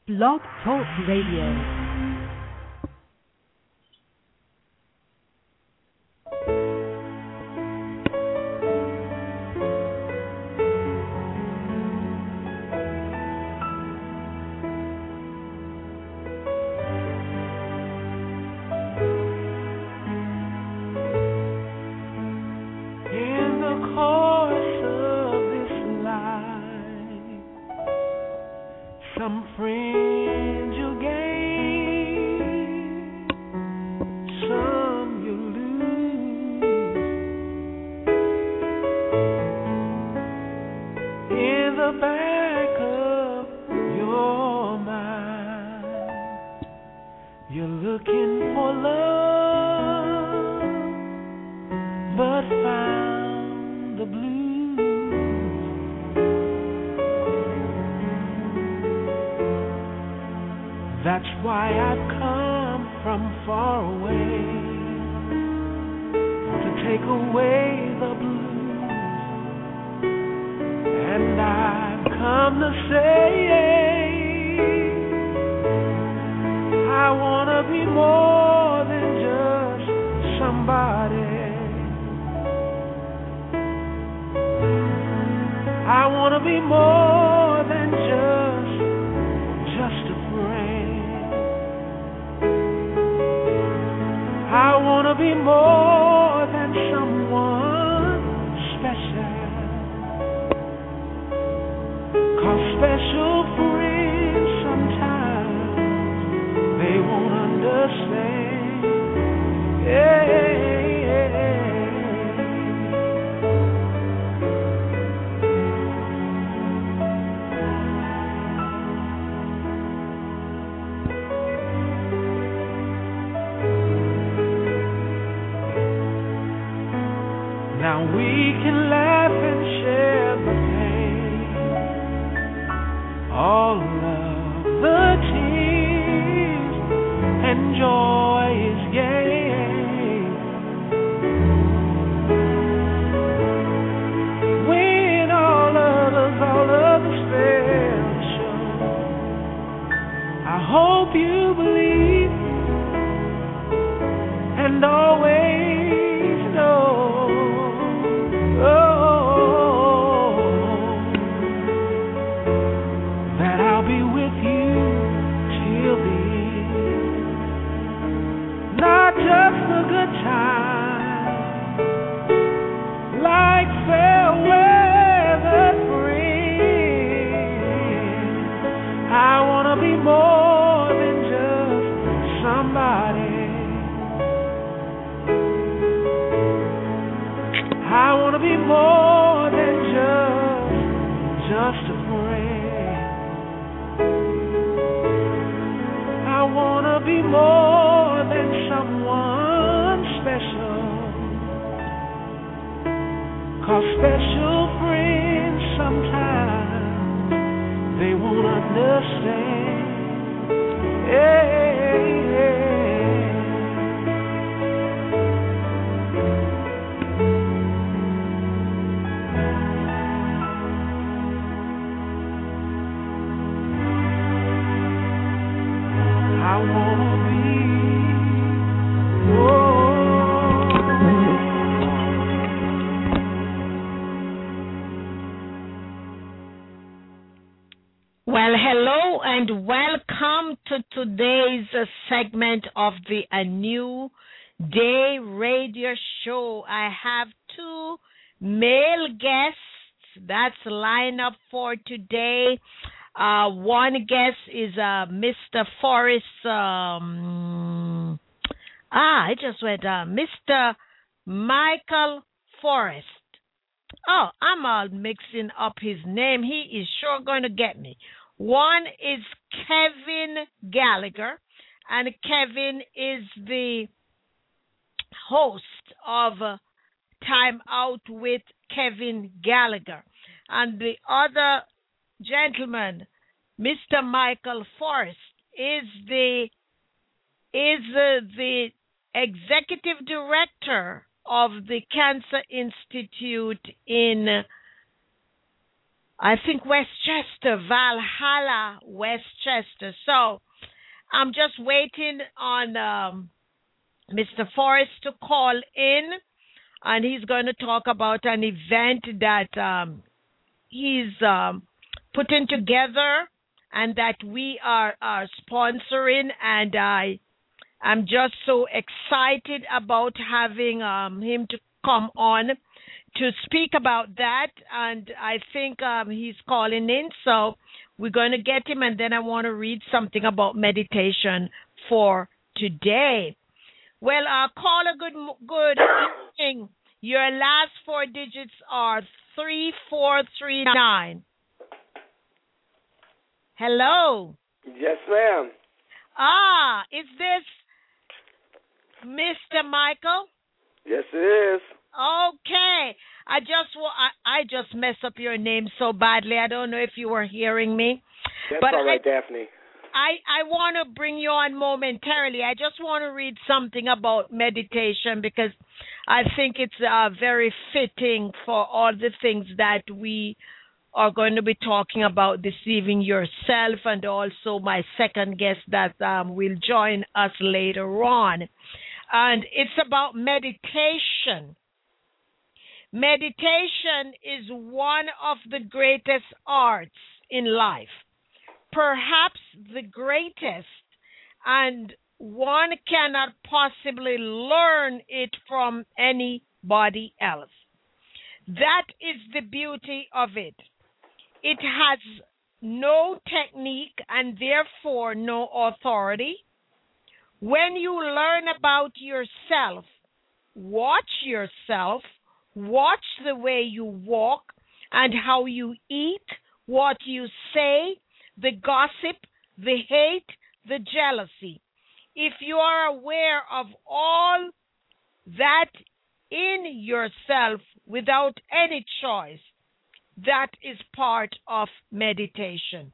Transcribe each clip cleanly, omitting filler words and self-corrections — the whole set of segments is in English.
Blog Talk Radio. Segment of the A New Day radio show. I have two male guests that's lined up for today. One guest is Mr. Forrest. I just went Mr. Michael Forrest. Oh, I'm all mixing up his name. He is sure going to get me. One is Kevin Gallagher. And Kevin is the host of Time Out with Kevin Gallagher. And the other gentleman, Mr. Michael Forrest, is the executive director of the Cancer Institute in I think Westchester, Valhalla, Westchester. So I'm just waiting on Mr. Forrest to call in, and he's going to talk about an event that he's putting together and that we are sponsoring. And I'm just so excited about having him to come on to speak about that. And I think he's calling in, so we're going to get him. And then I want to read something about meditation for today. Well, caller, good evening. Your last four digits are 3439. Hello. Yes, ma'am. Is this Mr. Michael? Yes, it is. Okay. I just messed up your name so badly. I don't know if you were hearing me. That's but all right, Daphne. I want to bring you on momentarily. I just want to read something about meditation because I think it's very fitting for all the things that we are going to be talking about this evening, yourself and also my second guest that will join us later on. And it's about meditation. Meditation is one of the greatest arts in life. Perhaps the greatest, and one cannot possibly learn it from anybody else. That is the beauty of it. It has no technique and therefore no authority. When you learn about yourself, watch the way you walk and how you eat, what you say, the gossip, the hate, the jealousy. If you are aware of all that in yourself without any choice, that is part of meditation.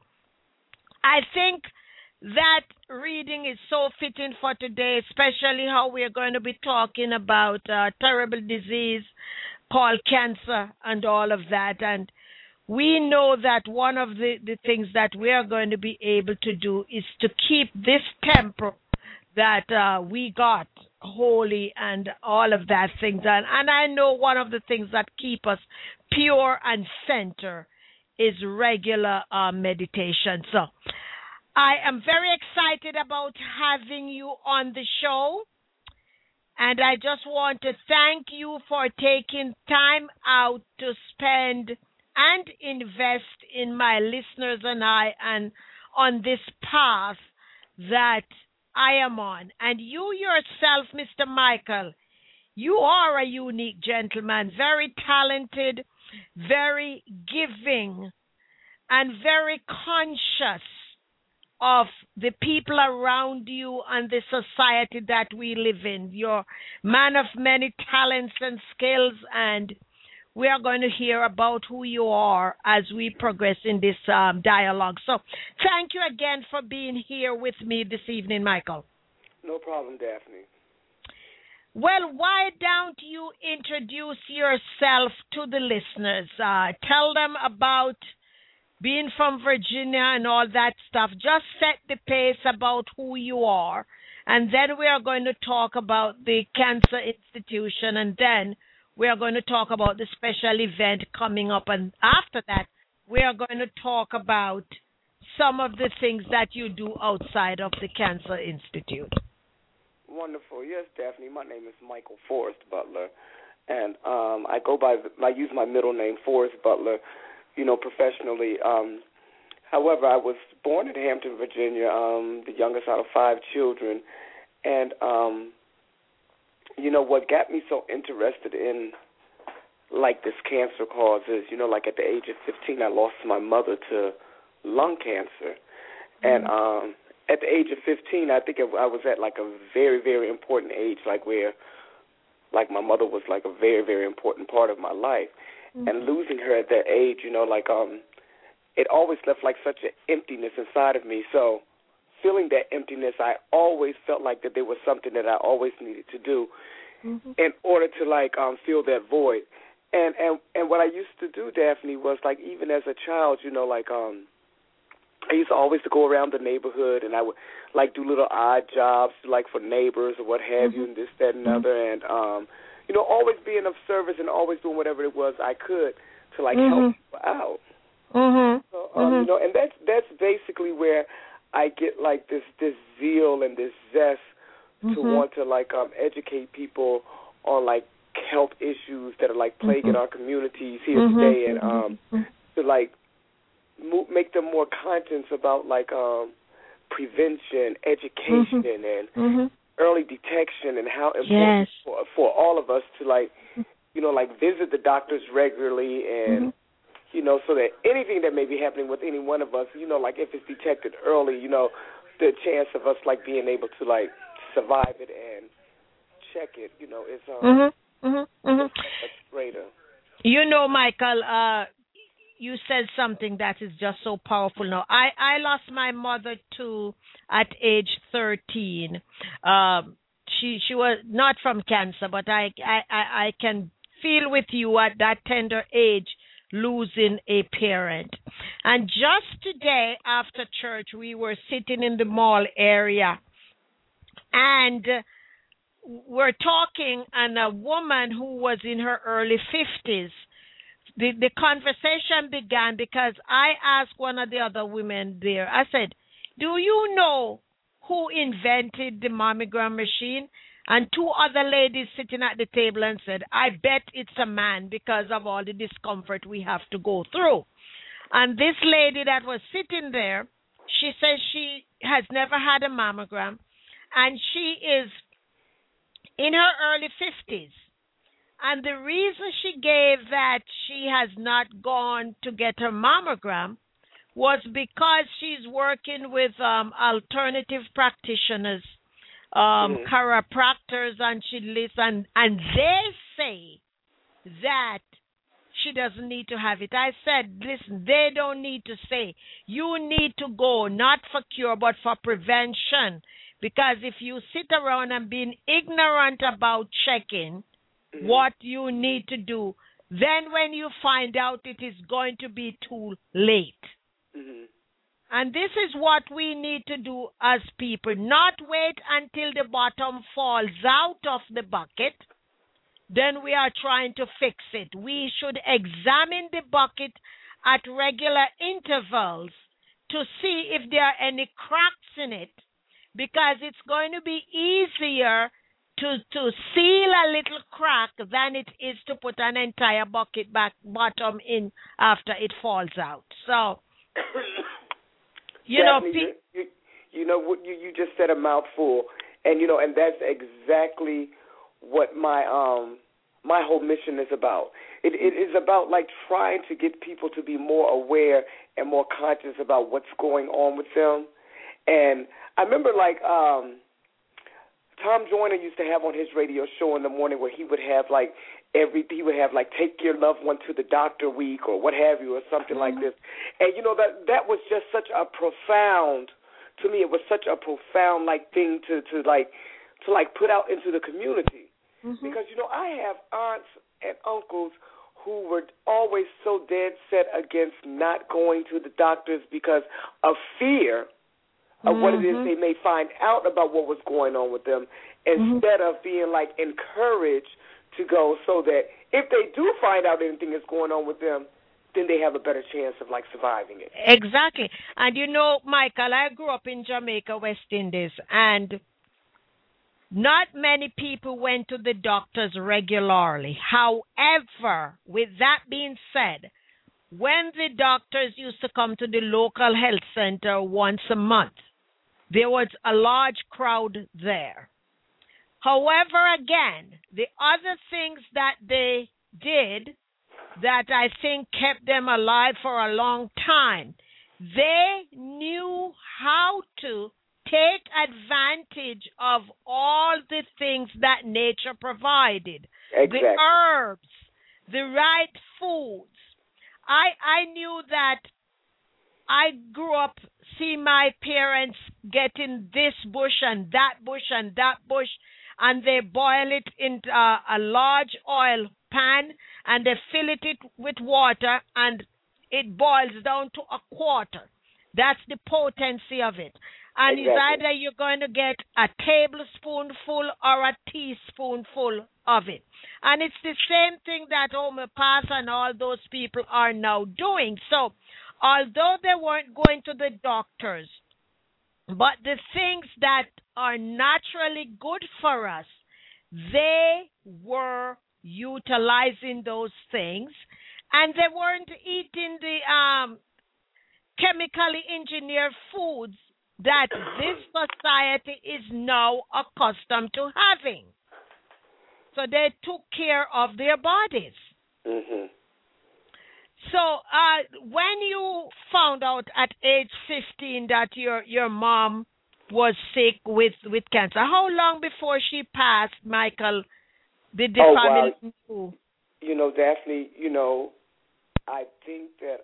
I think that reading is so fitting for today, especially how we are going to be talking about a terrible disease called cancer and all of that. And we know that one of the things that we are going to be able to do is to keep this temple that we got holy and all of that things. And I know one of the things that keep us pure and center is regular meditation. So I am very excited about having you on the show. And I just want to thank you for taking time out to spend and invest in my listeners and I and on this path that I am on. And you yourself, Mr. Michael, you are a unique gentleman, very talented, very giving, and very conscious of the people around you and the society that we live in. You're a man of many talents and skills, and we are going to hear about who you are as we progress in this dialogue. So thank you again for being here with me this evening, Michael. No problem, Daphne. Well, why don't you introduce yourself to the listeners? Tell them about being from Virginia and all that stuff. Just set the pace about who you are. And then we are going to talk about the Cancer Institution, and then we are going to talk about the special event coming up. And after that, we are going to talk about some of the things that you do outside of the Cancer Institute. Wonderful. Yes, Daphne. My name is Michael Forrest Butler, and I use my middle name, Forrest Butler, professionally. However, I was born in Hampton, Virginia, the youngest out of 5 children, and what got me so interested in, like, this cancer cause is, like at the age of 15, I lost my mother to lung cancer. And at the age of 15, I think I was at, like, a very, very important age, like, where, like, my mother was, like, a very, very important part of my life. Mm-hmm. And losing her at that age, it always left, like, such an emptiness inside of me. So feeling that emptiness, I always felt like that there was something that I always needed to do in order to, like, fill that void. And what I used to do, Daphne, was like even as a child, like I used to always to go around the neighborhood, and I would like do little odd jobs, like for neighbors or what have you, and this, that, and other, and always being of service and always doing whatever it was I could to like help people out. So, and that's basically where I get like this zeal and this zest to want to like educate people on like health issues that are like plaguing our communities here today, and to like make them more conscious about like prevention, education, and early detection, and how important for all of us to like like visit the doctors regularly, and so that anything that may be happening with any one of us, like if it's detected early, the chance of us like being able to like survive it and check it, is much greater. Michael, you said something that is just so powerful now. I lost my mother too at age 13. She was not from cancer, but I can feel with you at that tender age losing a parent. And just today after church, we were sitting in the mall area, and we're talking, and a woman who was in her early 50s, the conversation began because I asked one of the other women there, I said, do you know who invented the mammogram machine? And two other ladies sitting at the table and said, I bet it's a man because of all the discomfort we have to go through. And this lady that was sitting there, she says she has never had a mammogram, and she is in her early 50s. And the reason she gave that she has not gone to get her mammogram was because she's working with alternative practitioners, chiropractors, and she listens, and they say that she doesn't need to have it. I said, listen, they don't need to say. You need to go, not for cure, but for prevention. Because if you sit around and being ignorant about checking what you need to do, then when you find out, it is going to be too late. And this is what we need to do as people, not wait until the bottom falls out of the bucket. Then we are trying to fix it. We should examine the bucket at regular intervals to see if there are any cracks in it, because it's going to be easier to seal a little crack than it is to put an entire bucket bottom in after it falls out. So, you just said a mouthful, and and that's exactly what my whole mission is about. It is about like trying to get people to be more aware and more conscious about what's going on with them. And I remember like Tom Joyner used to have on his radio show in the morning where he would have like take your loved one to the doctor week or what have you, or something like this. And that was just such a profound, to me it was such a profound like thing to put out into the community. Because I have aunts and uncles who were always so dead set against not going to the doctors because of fear of what it is they may find out about what was going on with them, instead of being like encouraged to go, so that if they do find out anything is going on with them, then they have a better chance of like surviving it. Exactly. And Michael, I grew up in Jamaica, West Indies, and not many people went to the doctors regularly. However, with that being said, when the doctors used to come to the local health center once a month, there was a large crowd there. However, again, the other things that they did that I think kept them alive for a long time, they knew how to take advantage of all the things that nature provided. Exactly. The herbs, the right foods. I knew that I grew up seeing my parents getting this bush and that bush and that bush, and they boil it in a large oil pan and they fill it with water and it boils down to a quarter. That's the potency of it. And it's Exactly. either you're going to get a tablespoonful or a teaspoonful of it. And it's the same thing that homeopaths and all those people are now doing. So, although they weren't going to the doctors, but the things that are naturally good for us, they were utilizing those things, and they weren't eating the chemically engineered foods that this society is now accustomed to having. So they took care of their bodies. Mhm. So when you found out at age 15 that your mom was sick with cancer, how long before she passed, Michael, did the family know? You know, Daphne, you know, I think that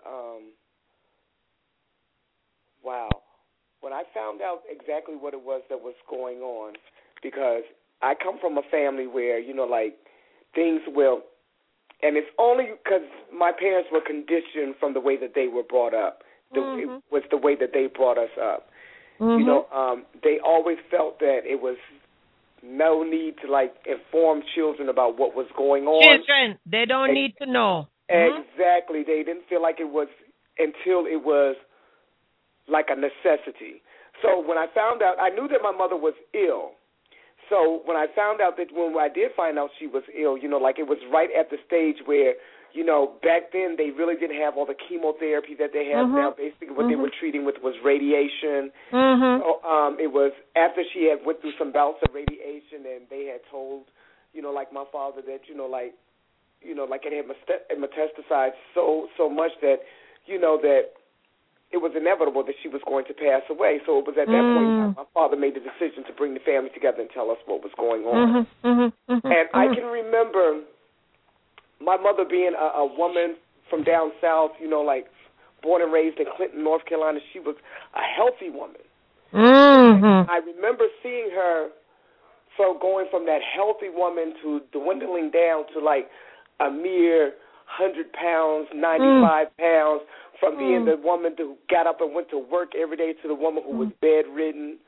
wow. When I found out exactly what it was that was going on, because I come from a family where, you know, like things will, and it's only because my parents were conditioned from the way that they were brought up. It was the way that they brought us up. You know, they always felt that it was no need to, like, inform children about what was going on. Children, they don't need to know. Exactly. They didn't feel like it was until it was like a necessity. So when I found out, I knew that my mother was ill. So when I found out that when I did find out she was ill, you know, like it was right at the stage where, you know, back then they really didn't have all the chemotherapy that they have now. Basically what they were treating with was radiation. So, it was after she had went through some bouts of radiation, and they had told, you know, like my father that, like it had metastasized so much that, you know, that it was inevitable that she was going to pass away. So it was at that point my father made the decision to bring the family together and tell us what was going on. And I can remember my mother being a woman from down south, you know, like born and raised in Clinton, North Carolina. She was a healthy woman. I remember seeing her going from that healthy woman to dwindling down to like a mere 100 pounds, 95 pounds, from being the woman who got up and went to work every day to the woman who was bedridden.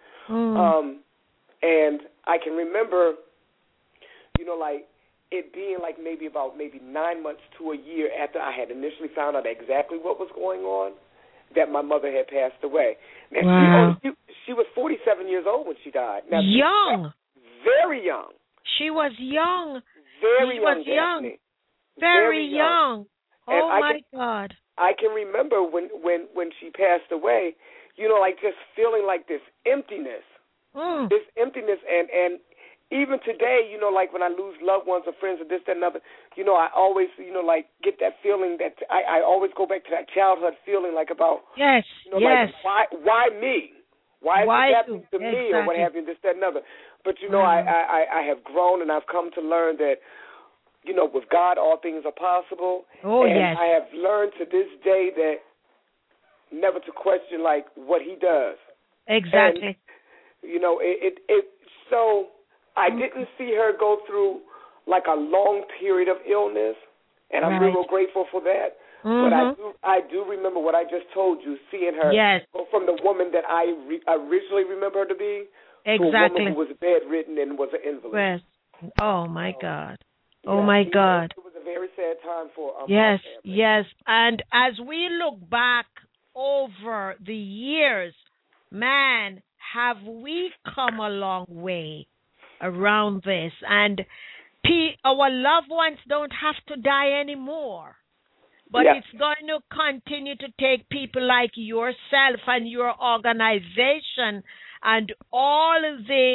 And I can remember, you know, like it being like maybe 9 months to a year after I had initially found out exactly what was going on, that my mother had passed away. Now, she was 47 years old when she died. Now, young. Very young. She was young. Very young. Very young. Oh, my God. I can remember when she passed away, you know, like just feeling like this emptiness. This emptiness, and even today, you know, like when I lose loved ones or friends or this, that, and other, you know, I always, you know, like get that feeling that I always go back to that childhood feeling like about, you know, like why me? Why is this happening to me or what have you, this, that, and other. But, you know, I have grown and I've come to learn that, you know, with God, all things are possible. And I have learned to this day that never to question, like, what he does. Exactly. And, you know, so I didn't see her go through, like, a long period of illness, and I'm real grateful for that. But I do remember what I just told you, seeing her go from the woman that I originally remember her to be to a woman who was bedridden and was an invalid. Oh, my God. Oh, my God. It was a very sad time for our family. Yes. And as we look back over the years, man, have we come a long way around this. And our loved ones don't have to die anymore. But it's going to continue to take people like yourself and your organization and all the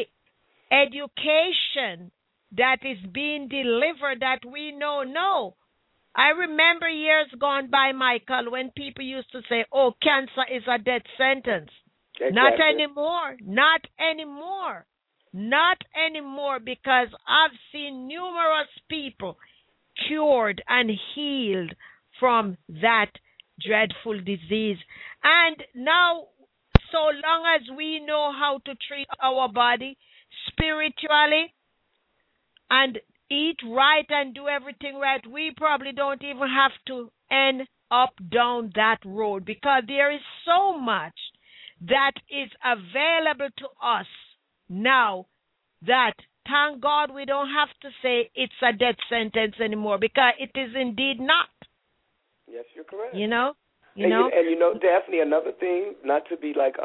education that is being delivered that we know. No. I remember years gone by, Michael, when people used to say, oh, cancer is a death sentence. Not anymore. Not anymore. Not anymore, because I've seen numerous people cured and healed from that dreadful disease. And now, so long as we know how to treat our body spiritually and eat right and do everything right, we probably don't even have to end up down that road, because there is so much that is available to us now that, thank God, we don't have to say it's a death sentence anymore, because it is indeed not. Yes, you're correct. You know? Daphne, another thing, not to be like,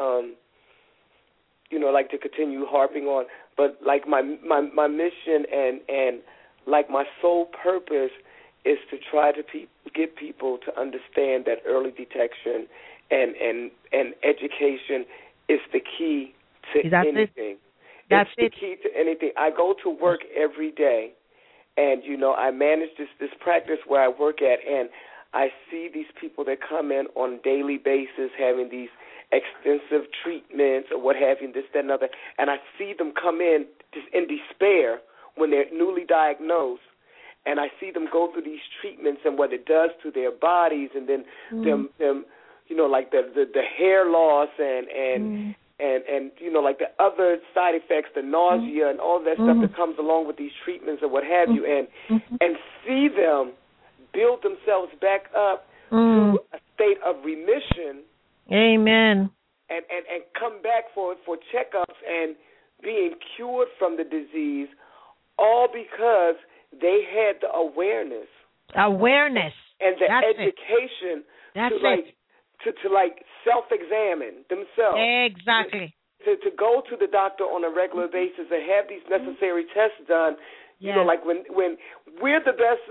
like to continue harping on, but like my mission and like my sole purpose is to try to get people to understand that early detection and education is the key to anything. That's it's the key to anything. I go to work every day, and I manage this practice where I work at, and I see these people that come in on a daily basis having these extensive treatments or what have you, this, that, and other, and I see them come in just in despair when they're newly diagnosed, and I see them go through these treatments and what it does to their bodies, and then them like the hair loss and like the other side effects, the nausea and all that stuff that comes along with these treatments and what have you, and see them build themselves back up to a state of remission. Amen. And come back for checkups and being cured from the disease, all because they had the awareness and the education to self-examine themselves. Exactly. To go to the doctor on a regular basis and have these necessary tests done. Yes. Like when we're the best,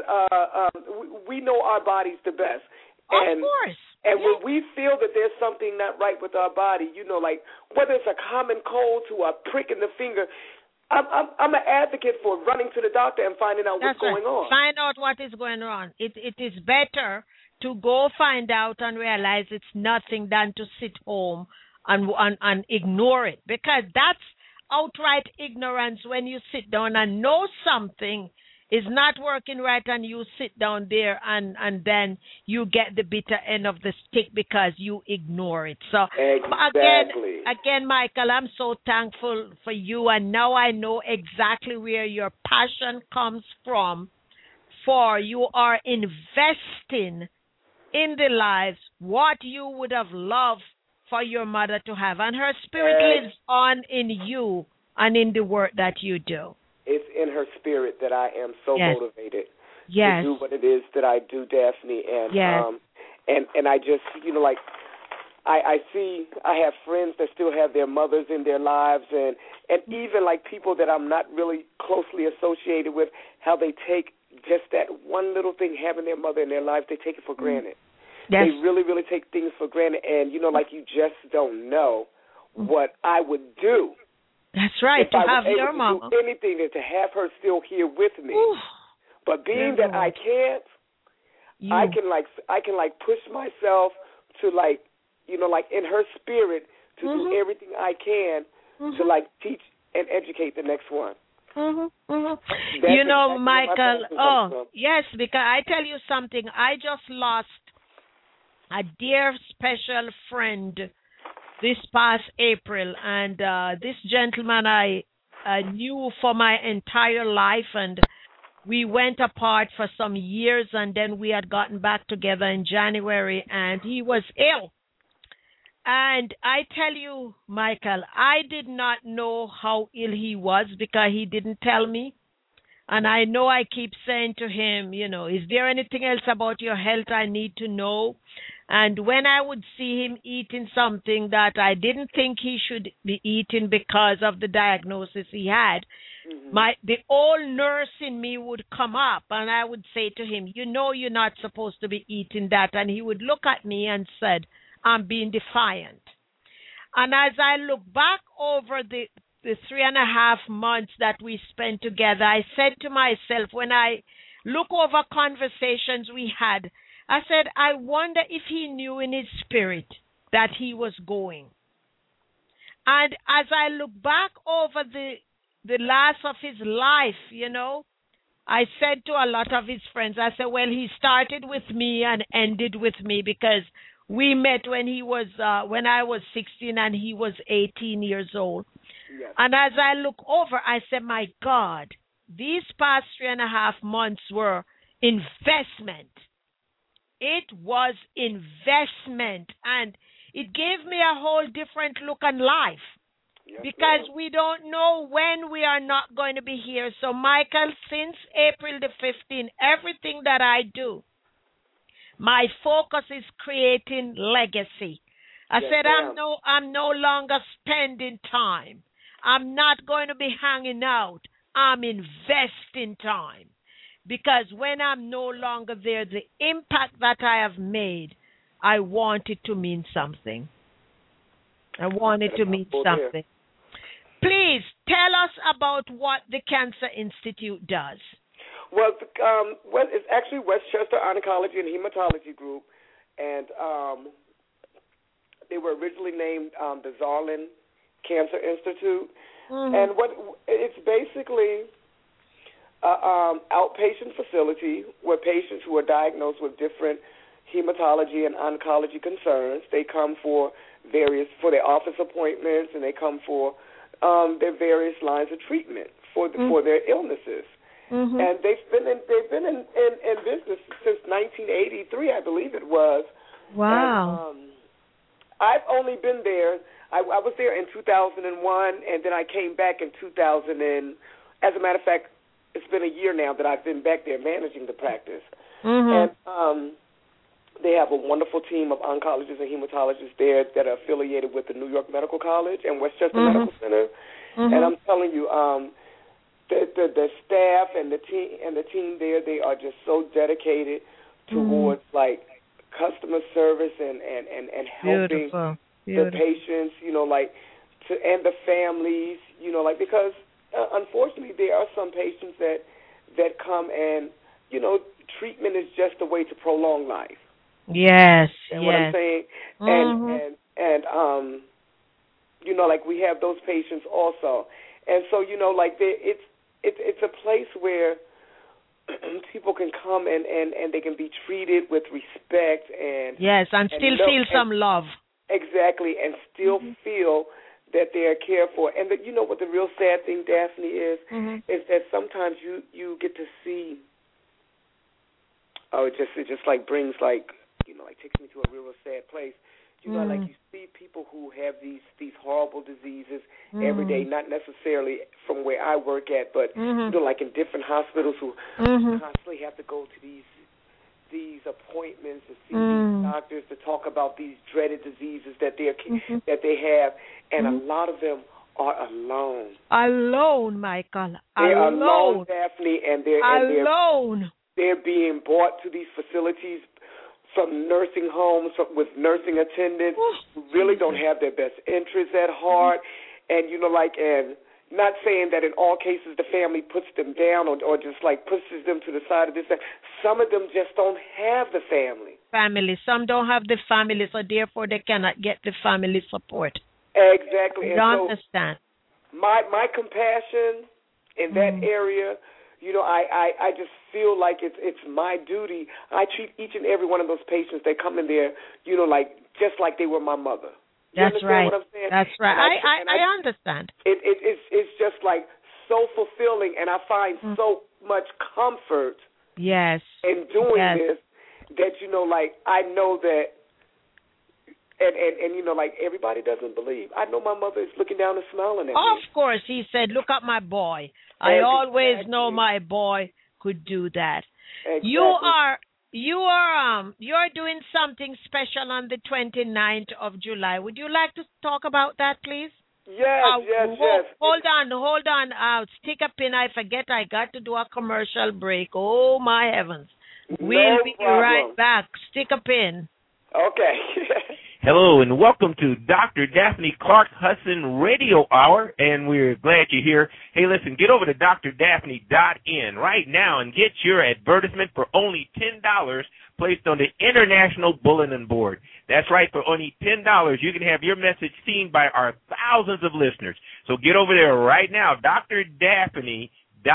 we know our body's the best. Of course. And when we feel that there's something not right with our body, like whether it's a common cold to a prick in the finger, I'm an advocate for running to the doctor and finding out what's going on. Find out what is going on. It is better to go find out and realize it's nothing than to sit home and ignore it, because that's outright ignorance when you sit down and know something is not working right, and you sit down there and then you get the bitter end of the stick because you ignore it. So exactly. again, Michael, I'm so thankful for you, and now I know exactly where your passion comes from, for you are investing in the lives what you would have loved for your mother to have, and her spirit lives on in you and in the work that you do. It's in her spirit that I am so motivated to do what it is that I do, Daphne, and I just I see I have friends that still have their mothers in their lives, and even like people that I'm not really closely associated with, how they take just that one little thing, having their mother in their life, they take it for granted. Yes. They really, really take things for granted, and like you just don't know what I would do. That's right. If I was able to do anything, to have her still here with me. Ooh. But being that I can't, I can push myself to in her spirit to do everything I can to teach and educate the next one. Michael. Yes, because I tell you something. I just lost a dear special friend this past April, and this gentleman I knew for my entire life, and we went apart for some years, and then we had gotten back together in January, and he was ill. And I tell you, Michael, I did not know how ill he was because he didn't tell me. And I know I keep saying to him, is there anything else about your health I need to know? And when I would see him eating something that I didn't think he should be eating because of the diagnosis he had, the old nurse in me would come up, and I would say to him, you're not supposed to be eating that. And he would look at me and said, I'm being defiant. And as I look back over the 3.5 months that we spent together, I said to myself, when I look over conversations we had, I said, I wonder if he knew in his spirit that he was going. And as I look back over the last of his life, I said to a lot of his friends, I said, well, he started with me and ended with me, because we met when when I was 16 and he was 18 years old. Yes. And as I look over, I said, my God, these past 3.5 months were investment. It was investment, and it gave me a whole different look on life. Yes, Because ma'am. we don't know when we are not going to be here. So, Michael, since April the 15th, everything that I do, my focus is creating legacy. I Yes, said ma'am. I'm no longer spending time. I'm not going to be hanging out. I'm investing time. Because when I'm no longer there, the impact that I have made, I want it to mean something. I want it to mean something. Please tell us about what the Cancer Institute does. Well, it's actually Westchester Oncology and Hematology Group, and they were originally named the Zarlin Cancer Institute. Mm-hmm. And it's basically an outpatient facility where patients who are diagnosed with different hematology and oncology concerns, they come for their office appointments, and they come for their various lines of treatment for their illnesses. Mm-hmm. And they've been in business since 1983, I believe it was. Wow. And, I've only been there. I was there in 2001, and then I came back in 2000. As a matter of fact, it's been a year now that I've been back there managing the practice. Mm-hmm. And they have a wonderful team of oncologists and hematologists there that are affiliated with the New York Medical College and Westchester Medical Center. Mm-hmm. And I'm telling you, the staff and the team there, they are just so dedicated towards like customer service and helping Beautiful. the patients, and the families, because unfortunately there are some patients that come and treatment is just a way to prolong life. Yes. And what I'm saying, and we have those patients also, and so it's a place where people can come and they can be treated with respect and still feel some love. Exactly, and still feel that they are cared for. And what the real sad thing, Daphne, is that sometimes you get to see. Oh, it just like brings takes me to a real sad place. Like you see people who have these horrible diseases every day, not necessarily from where I work at, but like in different hospitals who constantly have to go to these appointments and see these doctors to talk about these dreaded diseases that they have, and a lot of them are alone. Alone, Michael. They're alone, Daphne, and they're alone. They're being brought to these facilities from nursing homes with nursing attendants who really don't have their best interests at heart, and and not saying that in all cases the family puts them down or just like pushes them to the side of this. Some of them just don't have the family. Some don't have the family, so therefore they cannot get the family support. Exactly. I understand. My compassion in that area. I just feel like it's my duty. I treat each and every one of those patients that come in there, just like they were my mother. That's right. What I'm saying? That's right. I understand. It's just like so fulfilling, and I find so much comfort. Yes. In doing this, that I know that, and everybody doesn't believe. I know my mother is looking down and smiling at me. Of course, he said, "Look at my boy. I always know my boy could do that." Exactly. You're doing something special on the 29th of July. Would you like to talk about that, please? Yes. Hold on. Stick a pin. I forget I got to do a commercial break. Oh, my heavens. We'll be right back. Stick a pin. Okay. Hello, and welcome to Dr. Daphne Clark Hudson Radio Hour, and we're glad you're here. Hey, listen, get over to drdaphne.in right now and get your advertisement for only $10 placed on the International Bulletin Board. That's right, for only $10, you can have your message seen by our thousands of listeners. So get over there right now, drdaphne.in.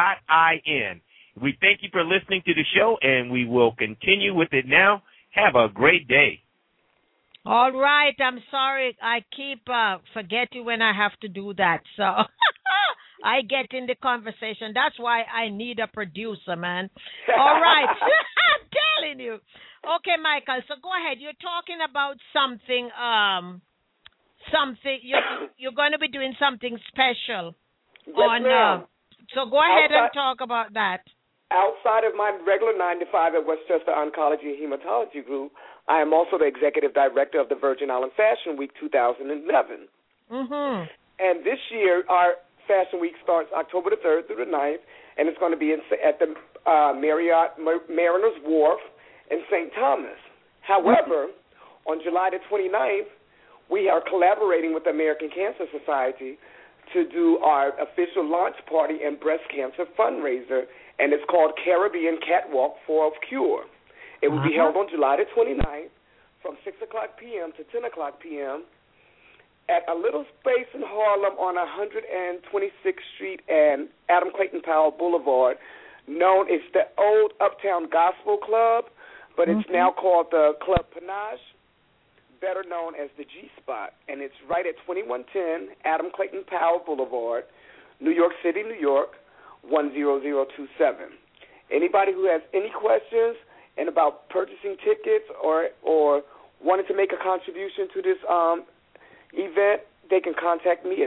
We thank you for listening to the show, and we will continue with it now. Have a great day. All right. I'm sorry. I keep forgetting when I have to do that. So I get in the conversation. That's why I need a producer, man. All right. I'm telling you. Okay, Michael. So go ahead. You're talking about something. Something you're going to be doing something special Yes, on. ma'am. So go ahead and talk about that. Outside of my regular 9 to 5 at Westchester Oncology and Hematology Group, I am also the executive director of the Virgin Island Fashion Week 2011. Mm-hmm. And this year, our Fashion Week starts October the 3rd through the 9th, and it's going to be at the Marriott Mariners Wharf in St. Thomas. However, on July the 29th, we are collaborating with the American Cancer Society to do our official launch party and breast cancer fundraiser, and it's called Caribbean Catwalk for a Cure. It will be held on July the 29th from 6 o'clock p.m. to 10 o'clock p.m. at a little space in Harlem on 126th Street and Adam Clayton Powell Boulevard, known as the Old Uptown Gospel Club, but it's now called the Club Panache, better known as the G-Spot, and it's right at 2110 Adam Clayton Powell Boulevard, New York City, New York, 10027. Anybody who has any questions and about purchasing tickets or wanted to make a contribution to this event, they can contact me at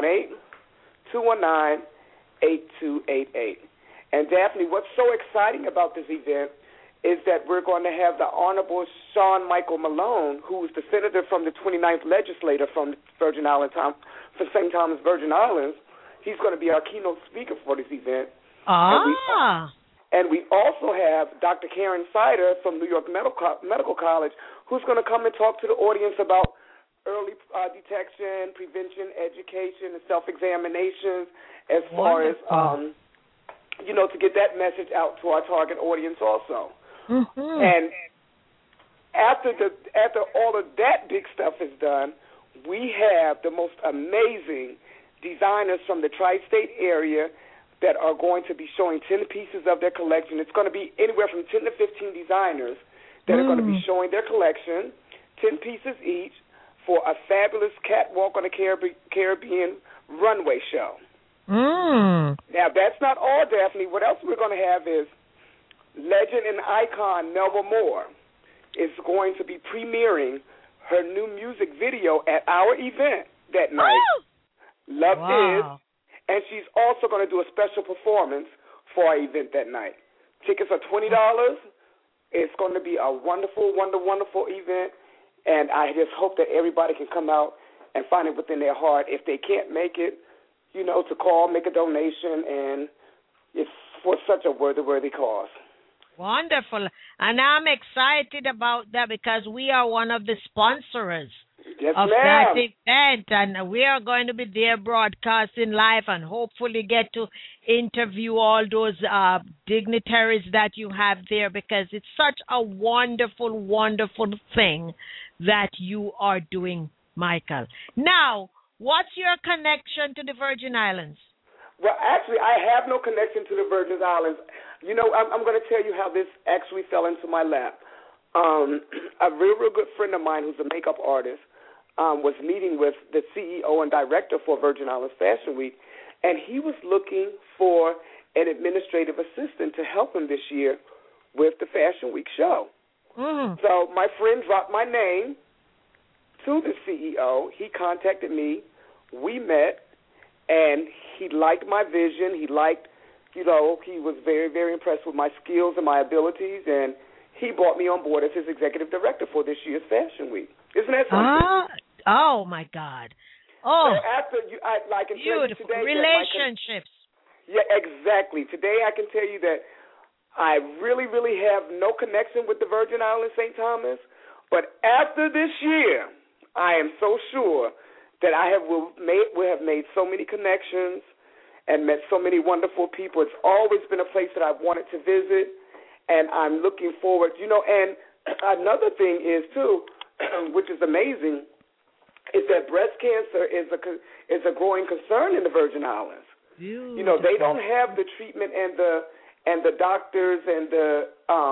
718-219-8288. And Daphne, what's so exciting about this event is that we're going to have the Honorable Sean Michael Malone, who is the senator from the 29th legislature from Virgin Islands, for St. Thomas Virgin Islands. He's going to be our keynote speaker for this event. And we also have Dr. Karen Sider from New York Medical College, who's going to come and talk to the audience about early detection, prevention, education, and self-examinations, as far as, to get that message out to our target audience also. And after all of that big stuff is done, we have the most amazing designers from the tri-state area that are going to be showing 10 pieces of their collection. It's going to be anywhere from 10 to 15 designers that are going to be showing their collection, 10 pieces each, for a fabulous catwalk on a Caribbean runway show. Now, that's not all, Daphne. What else we're going to have is legend and icon Melba Moore is going to be premiering her new music video at our event that night. Love Is. And she's also going to do a special performance for our event that night. Tickets are $20. It's going to be a wonderful, wonderful event, and I just hope that everybody can come out and find it within their heart. If they can't make it, to call, make a donation, and it's for such a worthy cause. Wonderful. And I'm excited about that because we are one of the sponsors of that event, and we are going to be there broadcasting live and hopefully get to interview all those dignitaries that you have there, because it's such a wonderful, wonderful thing that you are doing, Michael. Now, what's your connection to the Virgin Islands? Well, actually, I have no connection to the Virgin Islands. I'm going to tell you how this actually fell into my lap. A real good friend of mine who's a makeup artist was meeting with the CEO and director for Virgin Islands Fashion Week, and he was looking for an administrative assistant to help him this year with the Fashion Week show. So my friend dropped my name to the CEO. He contacted me. We met, and he liked my vision. He liked, he was very, very impressed with my skills and my abilities, and he brought me on board as his executive director for this year's Fashion Week. Isn't that something? Oh, my God. Oh, so after I can tell you today relationships. Yeah, exactly. Today I can tell you that I really, really have no connection with the Virgin Islands, St. Thomas, but after this year, I am so sure that will have made so many connections and met so many wonderful people. It's always been a place that I've wanted to visit, and I'm looking forward. And another thing is, too, which is amazing, is that breast cancer is a growing concern in the Virgin Islands. Beautiful. They don't have the treatment and the doctors and the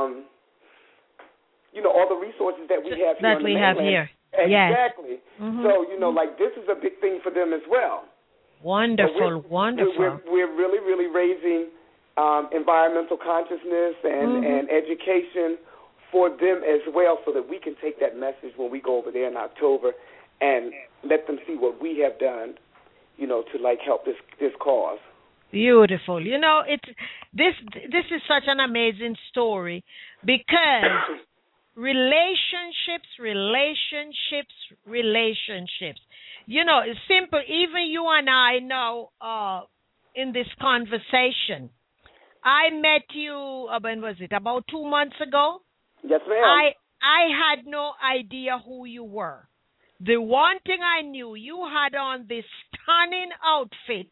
all the resources that we have here. Here. Exactly. Yes. So, this is a big thing for them as well. Wonderful, wonderful. We're really, really raising environmental consciousness and education for them as well, so that we can take that message when we go over there in October and let them see what we have done, to help this cause. Beautiful. This is such an amazing story, because relationships. It's simple. Even you and I know in this conversation, I met you, when was it, about 2 months ago? Yes, ma'am. I had no idea who you were. The one thing I knew, you had on this stunning outfit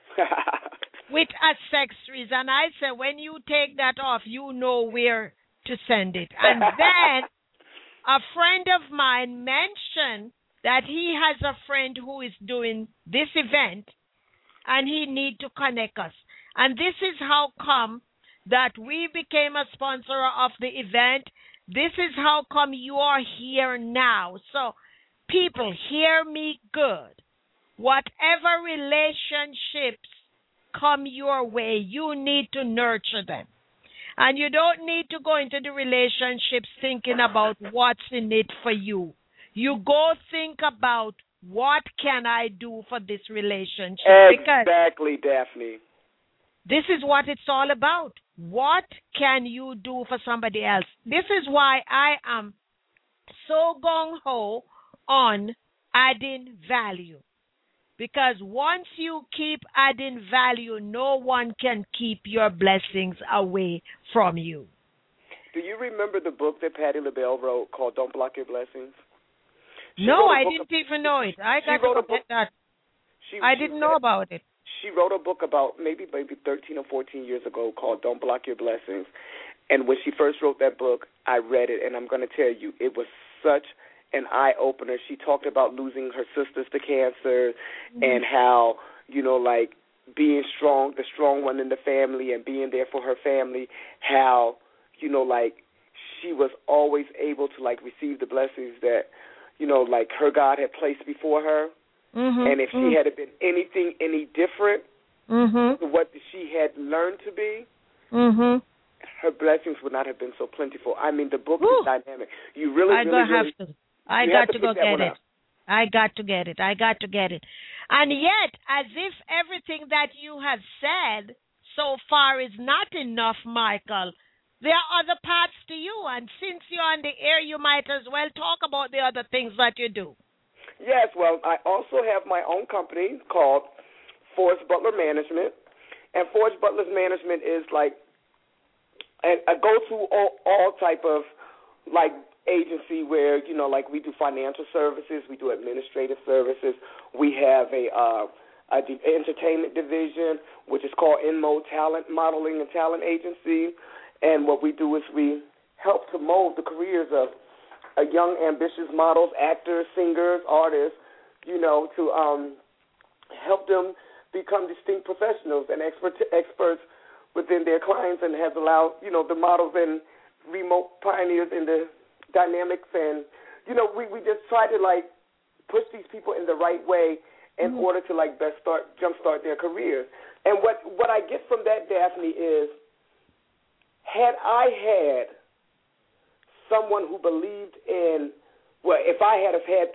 with accessories, and I said, when you take that off, you know where to send it. And then a friend of mine mentioned that he has a friend who is doing this event, and he need to connect us. And this is how come that we became a sponsor of the event. This is how come you are here now. So, people, hear me good. Whatever relationships come your way, you need to nurture them. And you don't need to go into the relationships thinking about what's in it for you. You go think about, what can I do for this relationship? Exactly, Daphne. This is what it's all about. What can you do for somebody else? This is why I am so gung-ho on adding value. Because once you keep adding value, no one can keep your blessings away from you. Do you remember the book that Patti LaBelle wrote called Don't Block Your Blessings? No, I didn't even know it. I got to get that. I didn't know about it. She wrote a book about maybe 13 or 14 years ago called Don't Block Your Blessings. And when she first wrote that book, I read it, and I'm going to tell you, it was such an eye-opener. She talked about losing her sisters to cancer and how, being strong, the strong one in the family, and being there for her family, how, she was always able to, receive the blessings that, her God had placed before her. And if she had been anything any different to what she had learned to be, her blessings would not have been so plentiful. I mean, the book is dynamic. You really, I got to go get it. I got to get it. And yet, as if everything that you have said so far is not enough, Michael, there are other parts to you. And since you're on the air, you might as well talk about the other things that you do. Yes, well, I also have my own company called Forrest Butler Management. And Forrest Butler's Management is a go-to all type of, agency where, we do financial services, we do administrative services. We have a entertainment division, which is called InMode Talent Modeling and Talent Agency. And what we do is we help to mold the careers of young, ambitious models, actors, singers, artists, to help them become distinct professionals and experts within their clients, and has allowed, the models and remote pioneers in the dynamics. And, we just try to, push these people in the right way in order to, jumpstart their careers. And what I get from that, Daphne, is had I had someone who believed in, if I had had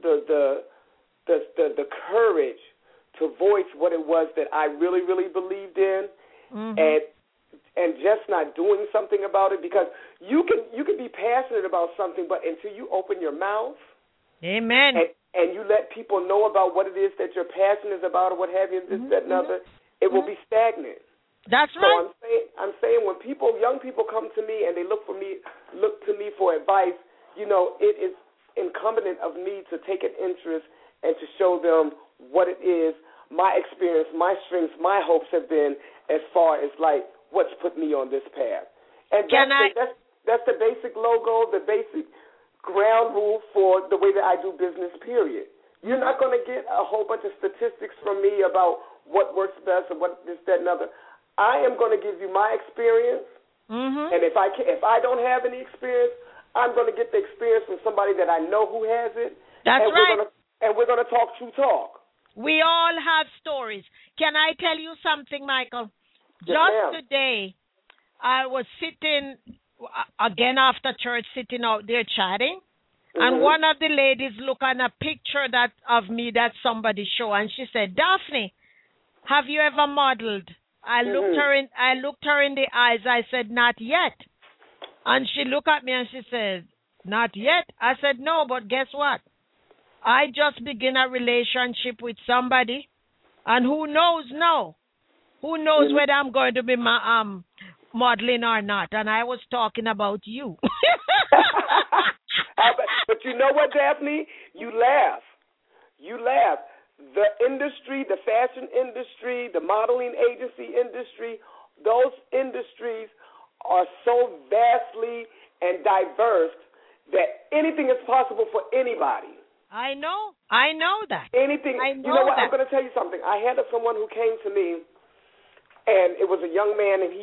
the courage to voice what it was that I really, really believed in, and just not doing something about it, because you can be passionate about something, but until you open your mouth, amen, and you let people know about what it is that you're passionate about or what have you, this, that, and other, it will be stagnant. That's right. So I'm saying when young people come to me and they look to me for advice, it is incumbent of me to take an interest and to show them what it is, my experience, my strengths, my hopes have been as far as what's put me on this path. And that's the basic logo, the basic ground rule for the way that I do business, period. You're not going to get a whole bunch of statistics from me about what works best or what this, that, and other. I am going to give you my experience, and if I don't have any experience, I'm going to get the experience from somebody that I know who has it. That's right. We're going to talk true talk. We all have stories. Can I tell you something, Michael? Yes, Just ma'am. today, I was sitting, again after church, sitting out there chatting. And one of the ladies looked at a picture of me that somebody showed, and she said, Daphne, have you ever modeled? I looked her in the eyes. I said, not yet. And she looked at me and she said, not yet. I said, no, but guess what? I just began a relationship with somebody, and who knows now? Who knows whether I'm going to be modeling or not? And I was talking about you. But you know what, Daphne? You laugh. You laugh. The industry, the fashion industry, the modeling agency industry, those industries are so vastly and diverse that anything is possible for anybody. I know that. Anything. You know what? I'm going to tell you something. I had someone who came to me, and it was a young man, and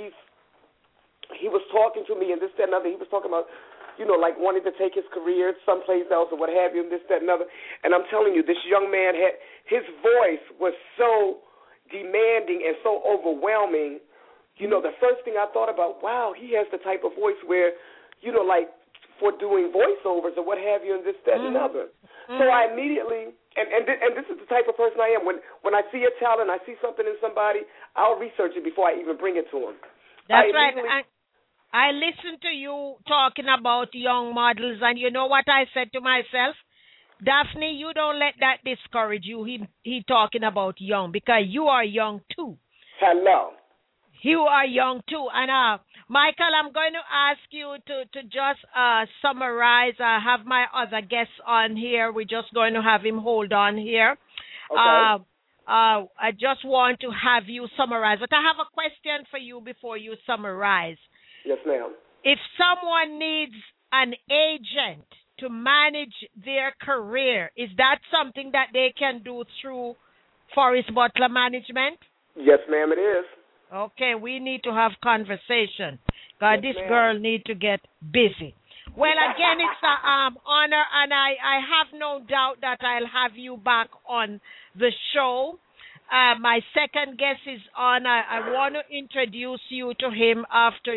he was talking to me, and this, that, and other. He was talking about, like wanting to take his career someplace else or what have you, and this, that, and other. And I'm telling you, this young man his voice was so demanding and so overwhelming. The first thing I thought about, wow, he has the type of voice where, like for doing voiceovers or what have you, and this, that, and other. So I immediately, and this is the type of person I am. When I see a talent, I see something in somebody, I'll research it before I even bring it to him. That's right. I listened to you talking about young models, and you know what I said to myself? Daphne, you don't let that discourage you, he talking about young, because you are young too. Hello. You are young too. And Michael, I'm going to ask you to just summarize. I have my other guests on here. We're just going to have him hold on here. Okay. I just want to have you summarize. But I have a question for you before you summarize. Yes, ma'am. If someone needs an agent to manage their career, is that something that they can do through Forrest Butler Management? Yes, ma'am, it is. Okay, we need to have conversation. God, Yes, this ma'am. girl need to get busy. Well, again, it's an honor, and I have no doubt that I'll have you back on the show. My second guest is on. I want to introduce you to him after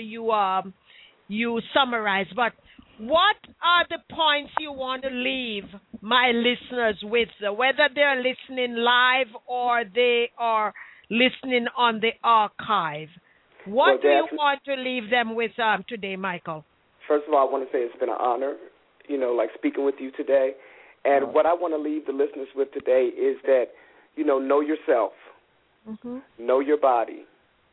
you summarize. But what are the points you want to leave my listeners with, whether they're listening live or they are listening on the archive? What do you want to leave them with today, Michael? First of all, I want to say it's been an honor, like speaking with you today. And what I want to leave the listeners with today is that, know yourself, know your body,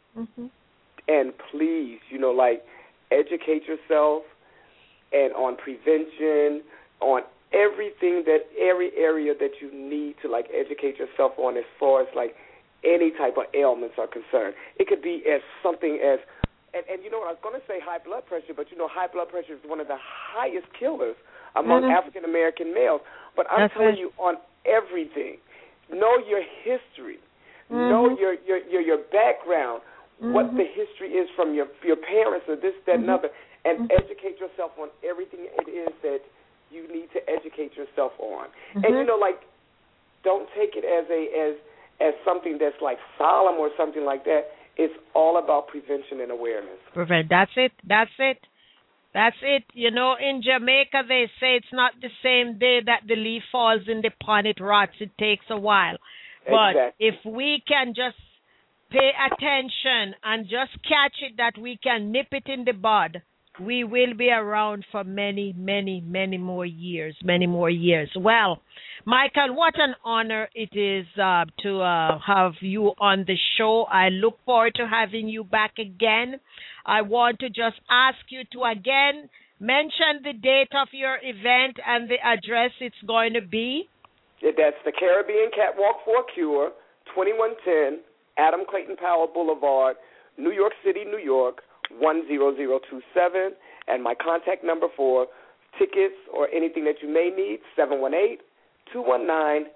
and please, educate yourself and on prevention, on every area that you need to, educate yourself on as far as, any type of ailments are concerned. It could be as something as, and you know what, I was going to say high blood pressure, but high blood pressure is one of the highest killers among African American males. But I'm telling you, on everything, know your history, know your background, what the history is from your parents or this, that, and other, and educate yourself on everything it is that you need to educate yourself on. And don't take it as something that's solemn or something like that. It's all about prevention and awareness. That's it. In Jamaica, they say it's not the same day that the leaf falls in the pond, it rots. It takes a while. But if we can just pay attention and just catch it, that we can nip it in the bud, we will be around for many, many, many more years, Well, Michael, what an honor it is to have you on the show. I look forward to having you back again. I want to just ask you to again mention the date of your event and the address it's going to be. That's the Caribbean Catwalk for a Cure, 2110 Adam Clayton Powell Boulevard, New York City, New York, 10027, and my contact number for tickets or anything that you may need, 718-219-8288.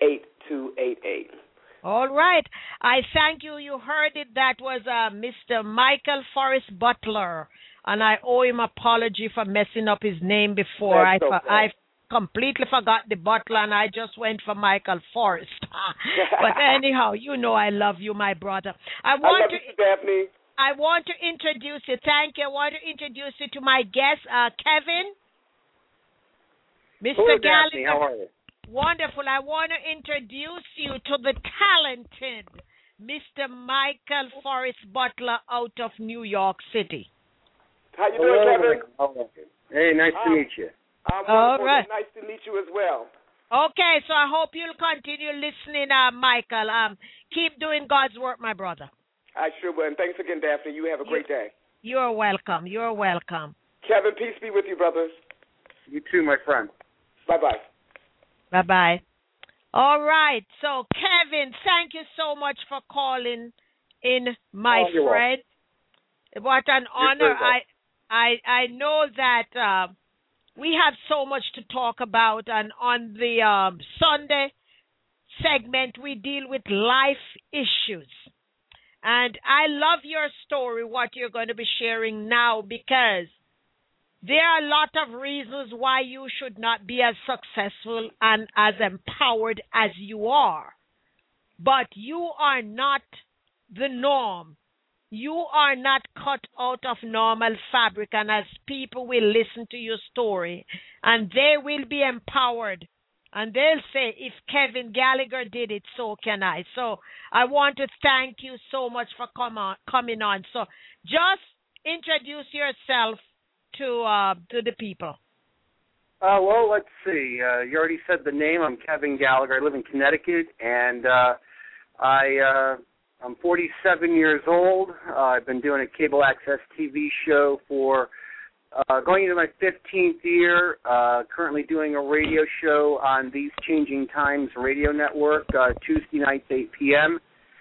All right. I thank you. You heard it. That was Mr. Michael Forrest Butler, and I owe him apology for messing up his name before. completely forgot the Butler, and I just went for Michael Forrest. But anyhow, you know I love you, my brother. I love you, Daphne. I want to introduce you. Thank you. I want to introduce you to my guest, Kevin. Mr. Hello, Gallagher. Daphne. How are you? Wonderful. I want to introduce you to the talented Mr. Michael Forrest Butler out of New York City. How you doing, Kevin? Hello. Hey, nice to meet you. I'm All wonderful. right. Nice to meet you as well. Okay, so I hope you'll continue listening, Michael. Keep doing God's work, my brother. I sure will. And thanks again, Daphne. You have a great day. You're welcome. You're welcome. Kevin, peace be with you, brothers. You too, my friend. Bye-bye. Bye-bye. All right. So, Kevin, thank you so much for calling in, my friend. What an honor. I know that we have so much to talk about, and on the Sunday segment, we deal with life issues. And I love your story, what you're going to be sharing now, because there are a lot of reasons why you should not be as successful and as empowered as you are. But you are not the norm. You are not cut out of normal fabric, and as people will listen to your story, and they will be empowered, and they'll say, if Kevin Gallagher did it, so can I. So I want to thank you so much for coming on. So just introduce yourself to the people. Well, let's see. You already said the name. I'm Kevin Gallagher. I live in Connecticut, and I'm 47 years old. I've been doing a cable access TV show for going into my 15th year, currently doing a radio show on These Changing Times Radio Network, Tuesday nights, 8 p.m.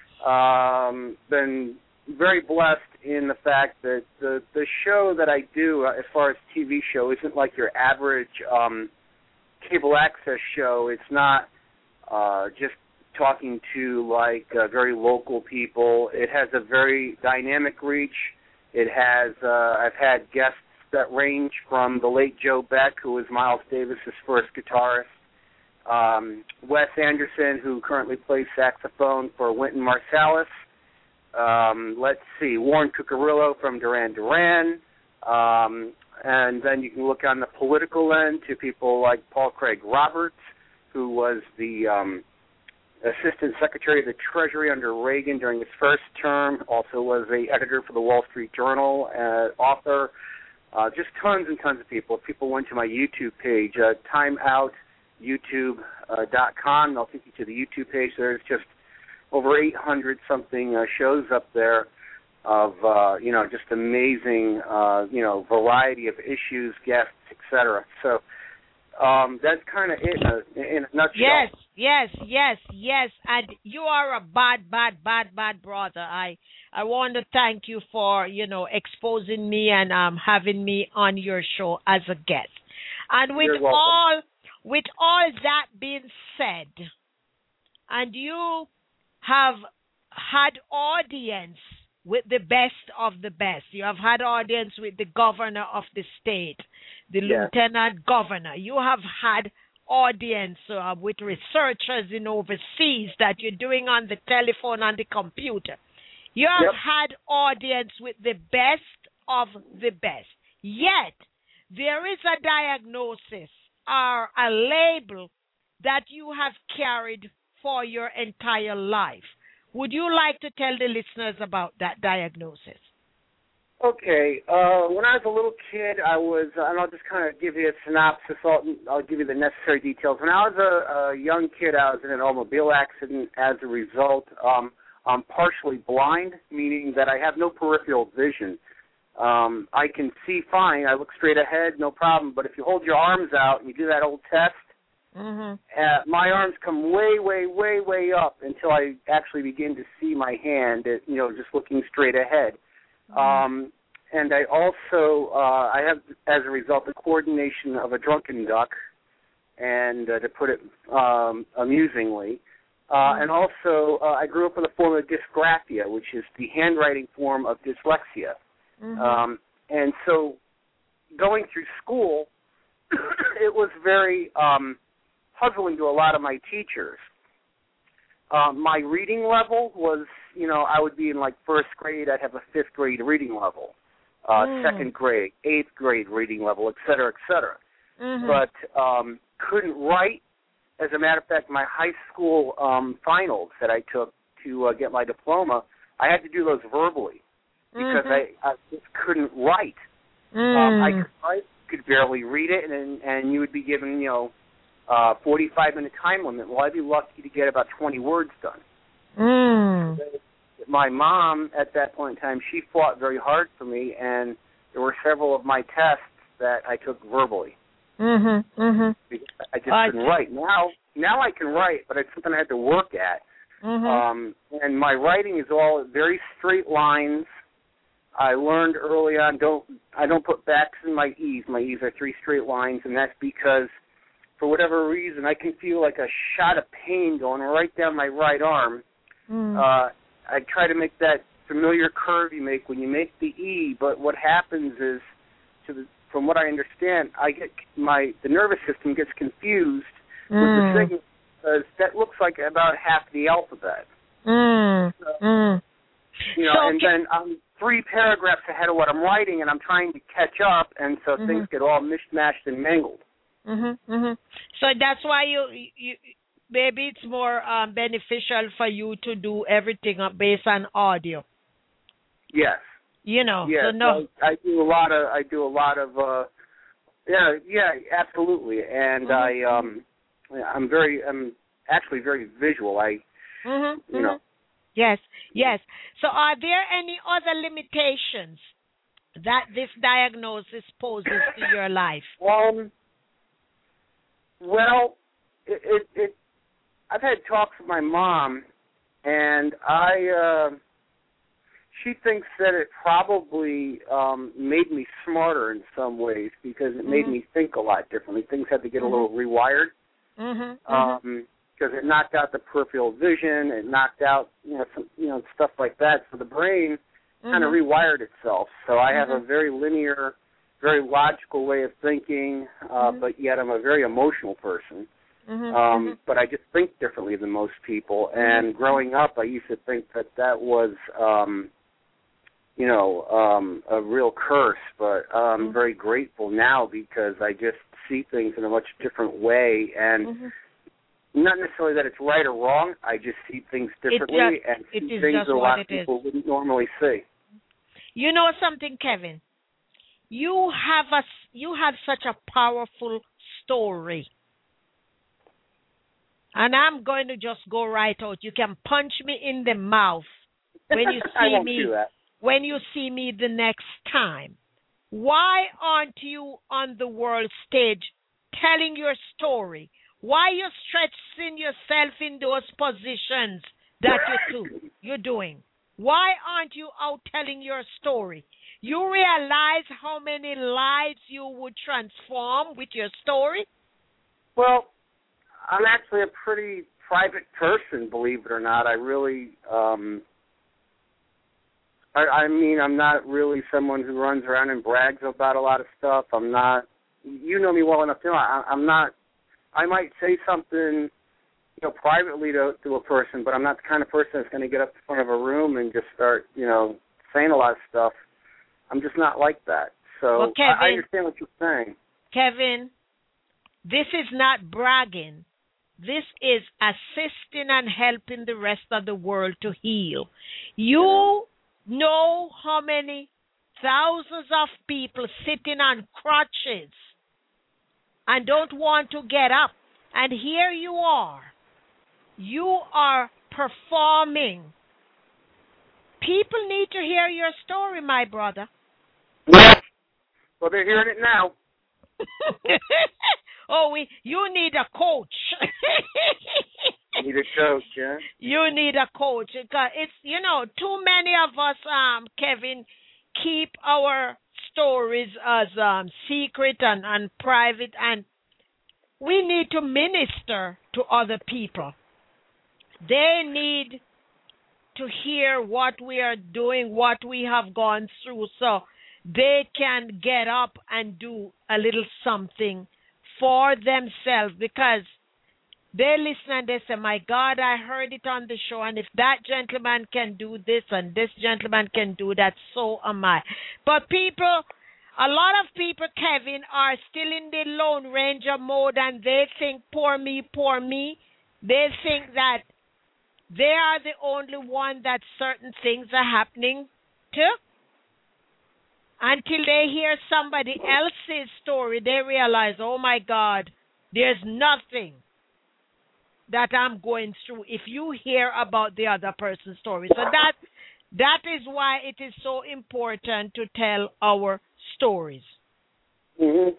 Been very blessed in the fact that the show that I do, as far as TV show, isn't like your average cable access show. It's not just talking to like very local people. It has a very dynamic reach. It has, I've had guests that range from the late Joe Beck, who was Miles Davis's first guitarist, Wes Anderson, who currently plays saxophone for Wynton Marsalis. Let's see, Warren Cucurullo from Duran Duran. And then you can look on the political end to people like Paul Craig Roberts, who was the Assistant Secretary of the Treasury under Reagan during his first term, also was the editor for the Wall Street Journal, author, just tons and tons of people. If people went to my YouTube page, timeoutyoutube.com, they'll take you to the YouTube page. There's just over 800-something shows up there of, just amazing, variety of issues, guests, etc. So that's kind of it in a nutshell. Yes. And you are a bad brother. I want to thank you for, exposing me and having me on your show as a guest. And with all that being said, and you have had audience with the best of the best. You have had audience with the governor of the state, the lieutenant governor. You have had audience with researchers in overseas that you're doing on the telephone and the computer. You have had audience with the best of the best. Yet, there is a diagnosis or a label that you have carried for your entire life. Would you like to tell the listeners about that diagnosis? Okay. When I was a little kid, and I'll just kind of give you a synopsis. I'll give you the necessary details. When I was a young kid, I was in an automobile accident. As a result, I'm partially blind, meaning that I have no peripheral vision. I can see fine. I look straight ahead, no problem. But if you hold your arms out and you do that old test, my arms come way, way, way, way up until I actually begin to see my hand, just looking straight ahead. And I also, I have, as a result, the coordination of a drunken duck, and to put it amusingly. And also, I grew up with a form of dysgraphia, which is the handwriting form of dyslexia. And so going through school, it was very puzzling to a lot of my teachers. My reading level was, I would be in like first grade, I'd have a fifth grade reading level, second grade, eighth grade reading level, et cetera, et cetera. Mm-hmm. But couldn't write. As a matter of fact, my high school finals that I took to get my diploma, I had to do those verbally because I just couldn't write. I could write, could barely read it, and you would be given, 45-minute time limit. Well, I'd be lucky to get about 20 words done. My mom, at that point in time, she fought very hard for me, and there were several of my tests that I took verbally. Because I just couldn't write. Now I can write, but it's something I had to work at. And my writing is all very straight lines. I learned early on, I don't put backs in my E's. My E's are three straight lines, and that's because for whatever reason I can feel like a shot of pain going right down my right arm. I try to make that familiar curve you make when you make the E, but what happens is, from what I understand, the nervous system gets confused with the signal because that looks like about half the alphabet. And then I'm 3 paragraphs ahead of what I'm writing, and I'm trying to catch up, and so things get all mishmashed and mangled. So that's why you maybe it's more beneficial for you to do everything based on audio. Yes. Yes, so no. I do a lot of absolutely, and I'm actually very visual. Yes. So are there any other limitations that this diagnosis poses to your life? Well, I've had talks with my mom, and she thinks that it probably made me smarter in some ways because it made me think a lot differently. Things had to get a little rewired because it knocked out the peripheral vision. It knocked out stuff like that. So the brain kind of rewired itself. So I have a very linear, very logical way of thinking, but yet I'm a very emotional person. But I just think differently than most people. And growing up, I used to think that was a real curse, but I'm very grateful now because I just see things in a much different way, and not necessarily that it's right or wrong, I just see things differently and see things a lot of people wouldn't normally see. You know something, Kevin? You have such a powerful story. And I'm going to just go right out. You can punch me in the mouth when you see me. Do that. When you see me the next time. Why aren't you on the world stage telling your story? Why you stretching yourself in those positions that you're doing? Why aren't you out telling your story? You realize how many lives you would transform with your story? Well, I'm actually a pretty private person, believe it or not. I really... I'm not really someone who runs around and brags about a lot of stuff. I'm not, you know me well enough to know I'm not, I might say something, privately to a person, but I'm not the kind of person that's going to get up in front of a room and just start, saying a lot of stuff. I'm just not like that. So well, Kevin, I understand what you're saying. Kevin, this is not bragging. This is assisting and helping the rest of the world to heal. You know how many thousands of people sitting on crutches and don't want to get up. And here you are. You are performing. People need to hear your story, my brother. Yeah. Well, they're hearing it now. You need a coach. Need a coach, yeah? You need a coach. It's, too many of us, Kevin, keep our stories as secret and private, and we need to minister to other people. They need to hear what we are doing, what we have gone through. So they can get up and do a little something for themselves, because they listen and they say, my God, I heard it on the show, and if that gentleman can do this and this gentleman can do that, so am I. But people, a lot of people, Kevin, are still in the Lone Ranger mode, and they think, poor me, poor me. They think that they are the only one that certain things are happening to. Until they hear somebody else's story, they realize, oh my God, there's nothing that I'm going through if you hear about the other person's story. So that is why it is so important to tell our stories. Mhm.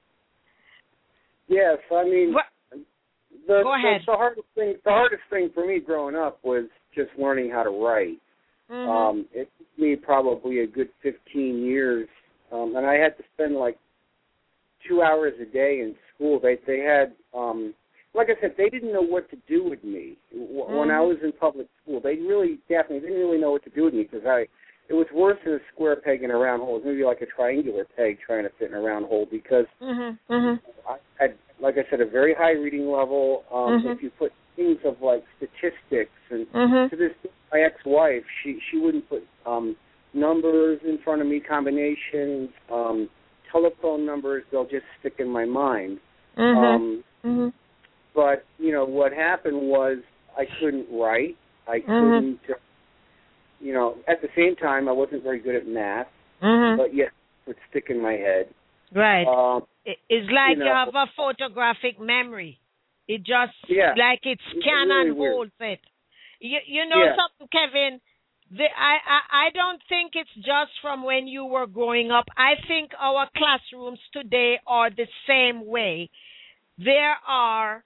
Yes, I mean, go ahead. The hardest thing for me growing up was just learning how to write. Mm-hmm. It took me probably a good 15 years, and I had to spend like 2 hours a day in school. They had, like I said, they didn't know what to do with me when I was in public school. They didn't really know what to do with me, because it was worse than a square peg in a round hole. It was maybe like a triangular peg trying to fit in a round hole, because I had, like I said, a very high reading level. If you put things of like statistics, and to this day, my ex-wife, she wouldn't put numbers in front of me, combinations, telephone numbers. They'll just stick in my mind. But you know what happened was I couldn't write. I couldn't. You know, at the same time, I wasn't very good at math, but yet it would stick in my head. Right. It's like you have a photographic memory. It just, like it scan and really holds it. You know something, Kevin? I don't think it's just from when you were growing up. I think our classrooms today are the same way. There are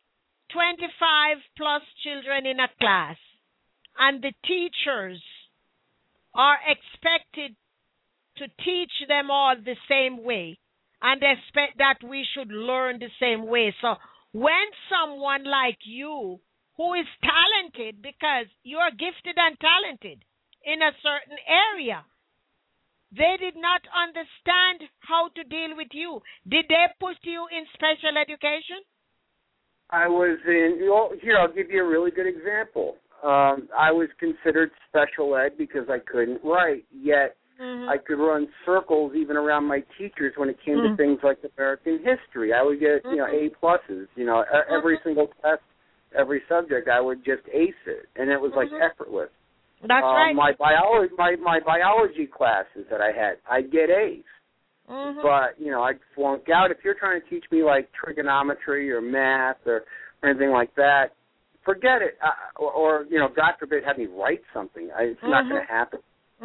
25 plus children in a class, and the teachers are expected to teach them all the same way, and expect that we should learn the same way. So when someone like you, who is talented, because you're gifted and talented in a certain area, they did not understand how to deal with you. Did they put you in special education? I was in, here, I'll give you a really good example. I was considered special ed because I couldn't write, yet I could run circles even around my teachers when it came to things like American history. I would get, A pluses, every single test, every subject, I would just ace it, and it was like effortless. That's right. My biology classes that I had, I'd get A's. But, I'd flunk out. If you're trying to teach me, like, trigonometry or math or anything like that, forget it. Or, God forbid, have me write something. It's not going to happen.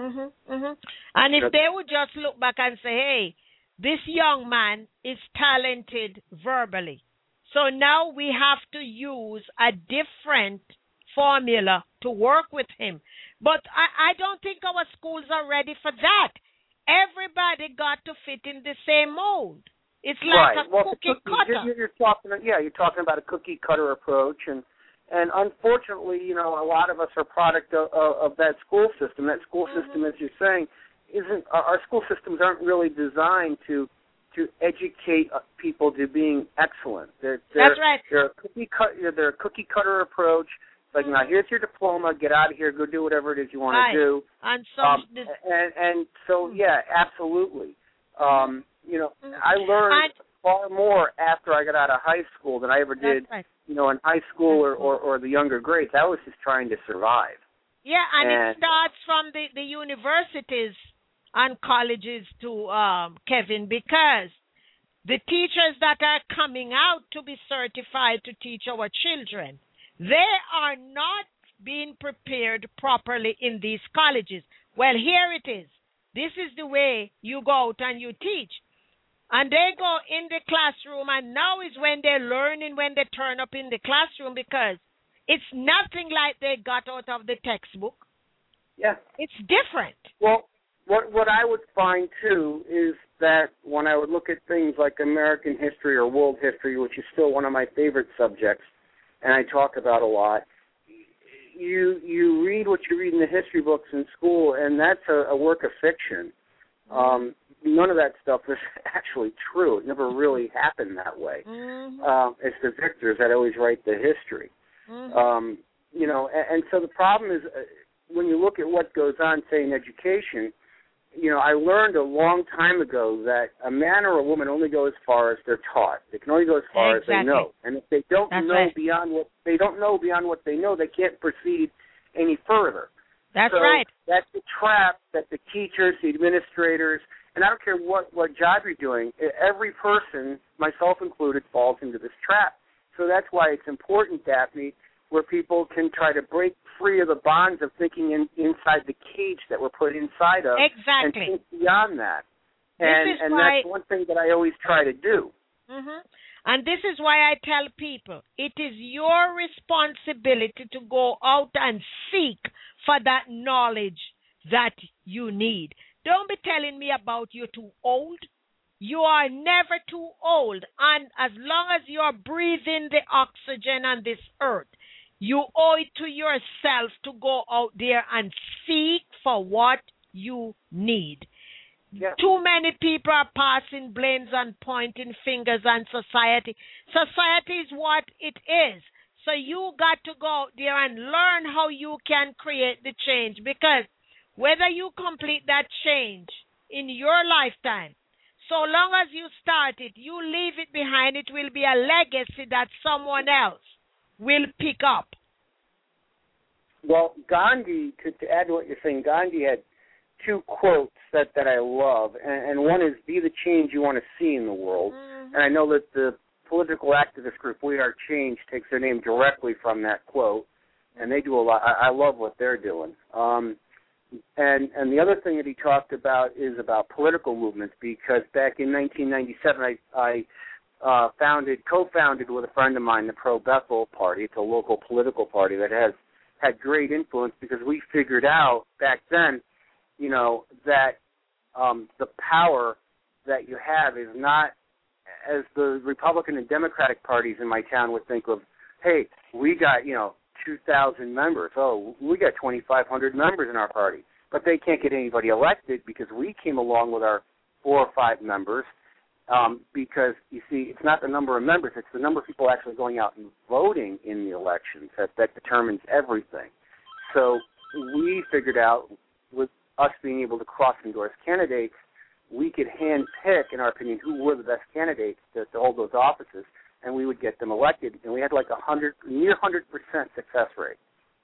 And if they would just look back and say, hey, this young man is talented verbally, so now we have to use a different formula to work with him. But I don't think our schools are ready for that. Everybody got to fit in the same mold. It's like a cookie cutter. You're talking about a cookie cutter approach, and unfortunately, a lot of us are product of that school system. That school system, as you're saying, our school systems aren't really designed to educate people to being excellent. That's right. They're a cookie cutter approach. Like, now here's your diploma. Get out of here. Go do whatever it is you want to do. And so absolutely. I learned far more after I got out of high school than I ever did. Right. In high school or the younger grades. I was just trying to survive. Yeah, and it starts from the universities and colleges to Kevin, because the teachers that are coming out to be certified to teach our children, they are not being prepared properly in these colleges. Well, here it is. This is the way you go out and you teach. And they go in the classroom, and now is when they're learning, when they turn up in the classroom, because it's nothing like they got out of the textbook. Yeah. It's different. Well, what I would find, too, is that when I would look at things like American history or world history, which is still one of my favorite subjects, and I talk about a lot, you read what you read in the history books in school, and that's a work of fiction. None of that stuff is actually true. It never really happened that way. It's the victors that always write the history. You know, and so the problem is when you look at what goes on, say, in education, you know, I learned a long time ago that a man or a woman only go as far as they're taught. They can only go as far as they know. And if they don't know beyond what they know, they can't proceed any further. That's right. That's the trap that the teachers, the administrators, and I don't care what job you're doing, every person, myself included, falls into this trap. So that's why it's important, Daphne, where people can try to break free of the bonds of thinking inside the cage that we're put inside of. Exactly. And think beyond that. And that's one thing that I always try to do. And this is why I tell people, it is your responsibility to go out and seek for that knowledge that you need. Don't be telling me about you're too old. You are never too old. And as long as you're breathing the oxygen on this earth, you owe it to yourself to go out there and seek for what you need. Yeah. Too many people are passing blames and pointing fingers on society. Society is what it is. So you got to go out there and learn how you can create the change, because whether you complete that change in your lifetime, so long as you start it, you leave it behind, it will be a legacy that someone else will pick up. Well, Gandhi, to add to what you're saying, Gandhi had two quotes that I love, and one is, be the change you want to see in the world. And I know that the political activist group We Are Change takes their name directly from that quote, and they do a lot. I love what they're doing. And the other thing that he talked about is about political movements, because back in 1997, I co-founded with a friend of mine the Pro-Bethel Party. It's a local political party that has had great influence, because we figured out back then, you know, that the power that you have is not, as the Republican and Democratic parties in my town would think of, hey, we got, 2,000 members. Oh, we got 2,500 members in our party. But they can't get anybody elected because we came along with our 4 or 5 members, because, you see, it's not the number of members, it's the number of people actually going out and voting in the elections that determines everything. So we figured out, with us being able to cross-endorse candidates, we could hand-pick, in our opinion, who were the best candidates to hold those offices, and we would get them elected. And we had like near 100% success rate.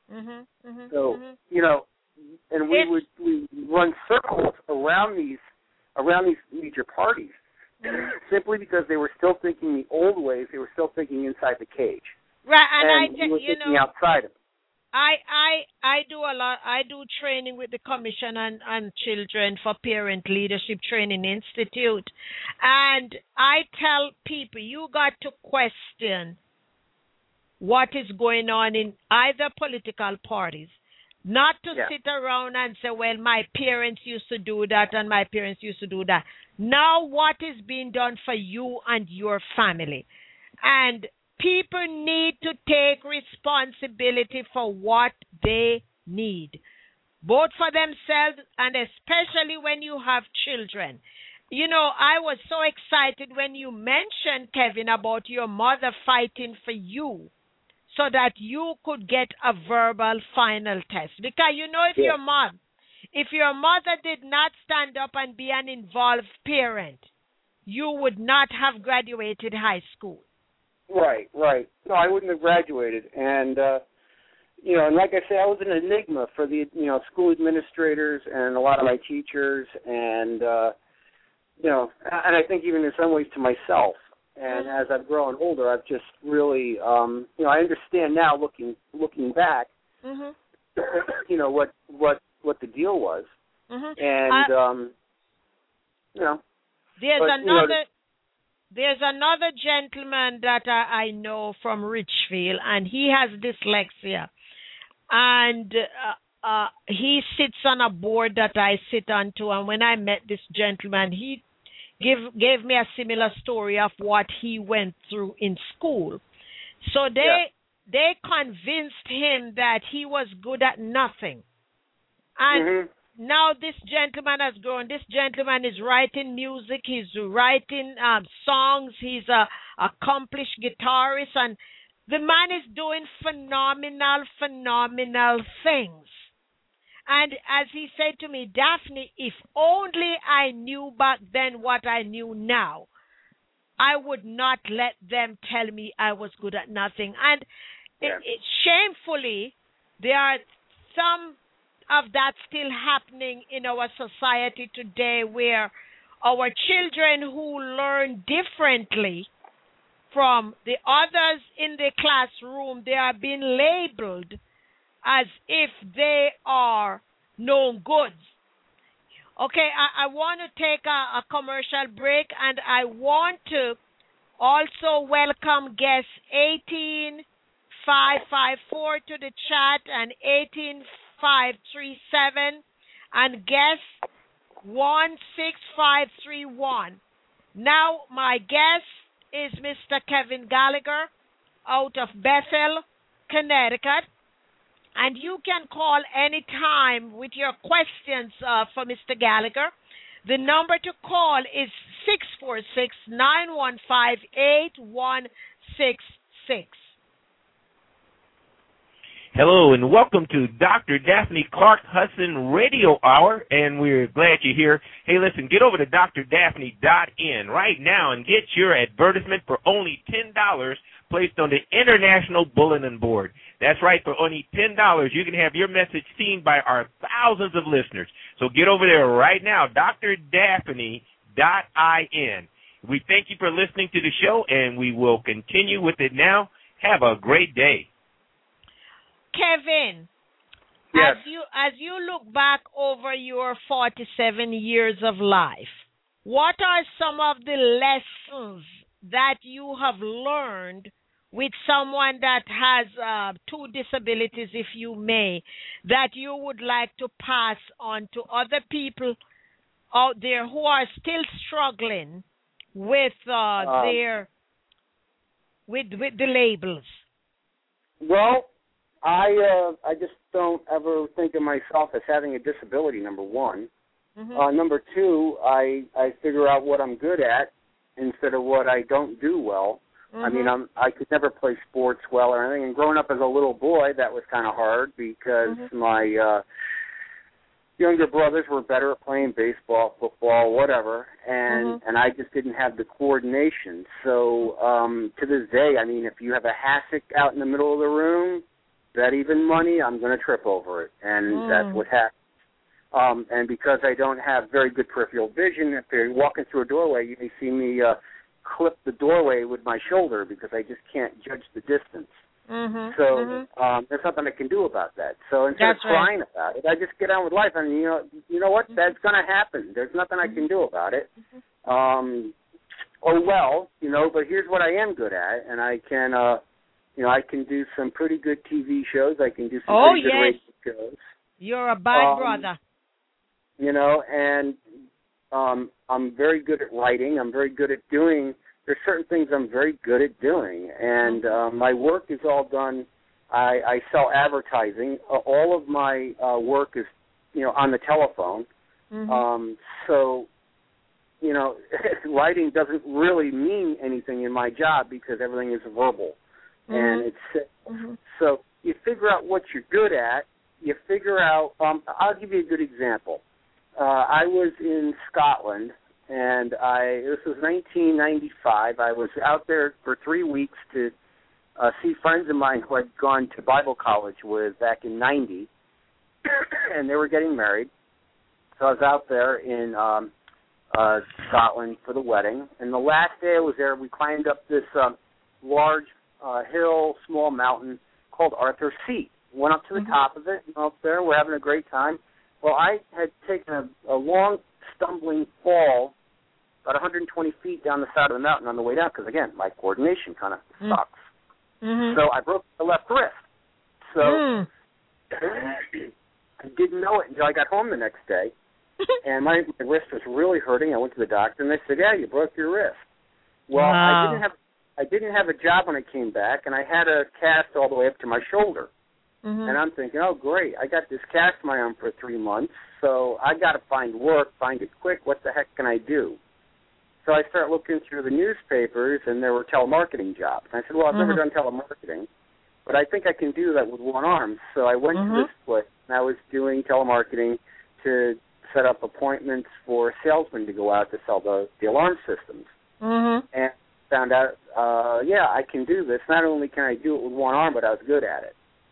And we run circles around these major parties, simply because they were still thinking the old ways. They were still thinking inside the cage, right? And we were thinking outside of it. I do a lot. I do training with the Commission on Children for Parent Leadership Training Institute, and I tell people, you got to question what is going on in either political parties. Not to sit around and say, well, my parents used to do that and my parents used to do that. Now what is being done for you and your family? And people need to take responsibility for what they need, both for themselves and especially when you have children. You know, I was so excited when you mentioned, Kevin, about your mother fighting for you, so that you could get a verbal final test. Because, if your mother did not stand up and be an involved parent, you would not have graduated high school. Right. No, I wouldn't have graduated. And, and like I say, I was an enigma for the, school administrators and a lot of my teachers and, and I think even in some ways to myself. And as I've grown older, I've just really, I understand now, looking back, what the deal was, and there's another gentleman that I know from Richfield, and he has dyslexia, and he sits on a board that I sit on too. And when I met this gentleman, he gave me a similar story of what he went through in school. So they convinced him that he was good at nothing. And now this gentleman has grown. This gentleman is writing music. He's writing songs. He's a accomplished guitarist, and the man is doing phenomenal things. And as he said to me, Daphne, if only I knew back then what I knew now, I would not let them tell me I was good at nothing. And shamefully, there are some of that still happening in our society today, where our children who learn differently from the others in the classroom, they are being labeled as if they are no goods. Okay, I want to take a commercial break, and I want to also welcome guests 18554 to the chat and 18537 and guest 16531. Now my guest is Mr. Kevin Gallagher out of Bethel, Connecticut. And you can call any time with your questions for Mr. Gallagher. The number to call is 646-915-8166. Hello, and welcome to Dr. Daphne Clark Hudson Radio Hour, and we're glad you're here. Hey, listen, get over to drdaphne.in right now and get your advertisement for only $10 placed on the International Bulletin Board. That's right, for only $10, you can have your message seen by our thousands of listeners. So get over there right now, drdaphne.in. We thank you for listening to the show, and we will continue with it now. Have a great day. Kevin, yes. as you look back over your 47 years of life, what are some of the lessons that you have learned with someone that has two disabilities, if you may, that you would like to pass on to other people out there who are still struggling with the labels? Well, I just don't ever think of myself as having a disability, number one. Mm-hmm. Number two, I figure out what I'm good at instead of what I don't do well. Mm-hmm. I mean, I could never play sports well or anything. And growing up as a little boy, that was kind of hard because my younger brothers were better at playing baseball, football, whatever, and I just didn't have the coordination. So to this day, I mean, if you have a hassock out in the middle of the room, bet even money, I'm going to trip over it, and that's what happens. And because I don't have very good peripheral vision, if you're walking through a doorway, you may see me clip the doorway with my shoulder because I just can't judge the distance. So there's nothing I can do about that. So instead of crying about it, I just get on with life. And you know what? That's going to happen. There's nothing I can do about it. But here's what I am good at, and I can, I can do some pretty good TV shows. I can do some pretty good radio shows. You're a bad brother. And I'm very good at writing. I'm very good at doing. There's certain things I'm very good at doing, and my work is all done. I sell advertising. All of my work is, on the telephone. So, writing doesn't really mean anything in my job because everything is verbal, and it's so you figure out what you're good at. You figure out. I'll give you a good example. I was in Scotland, and this was 1995. I was out there for 3 weeks to see friends of mine who I'd gone to Bible college with back in '90, and they were getting married. So I was out there in Scotland for the wedding. And the last day I was there, we climbed up this large hill, small mountain called Arthur's Seat. Went up to the top of it, up there, we're having a great time. Well, I had taken a long, stumbling fall about 120 feet down the side of the mountain on the way down because, again, my coordination kind of sucks. So I broke the left wrist. So I didn't know it until I got home the next day, and my wrist was really hurting. I went to the doctor, and they said, "Yeah, you broke your wrist." Well, I didn't have a job when I came back, and I had a cast all the way up to my shoulder. And I'm thinking, oh, great, I got this cast in my arm for 3 months, so I got to find work, find it quick. What the heck can I do? So I start looking through the newspapers, and there were telemarketing jobs. And I said, well, I've never done telemarketing, but I think I can do that with one arm. So I went to this place, and I was doing telemarketing to set up appointments for salesmen to go out to sell the alarm systems. And found out, I can do this. Not only can I do it with one arm, but I was good at it.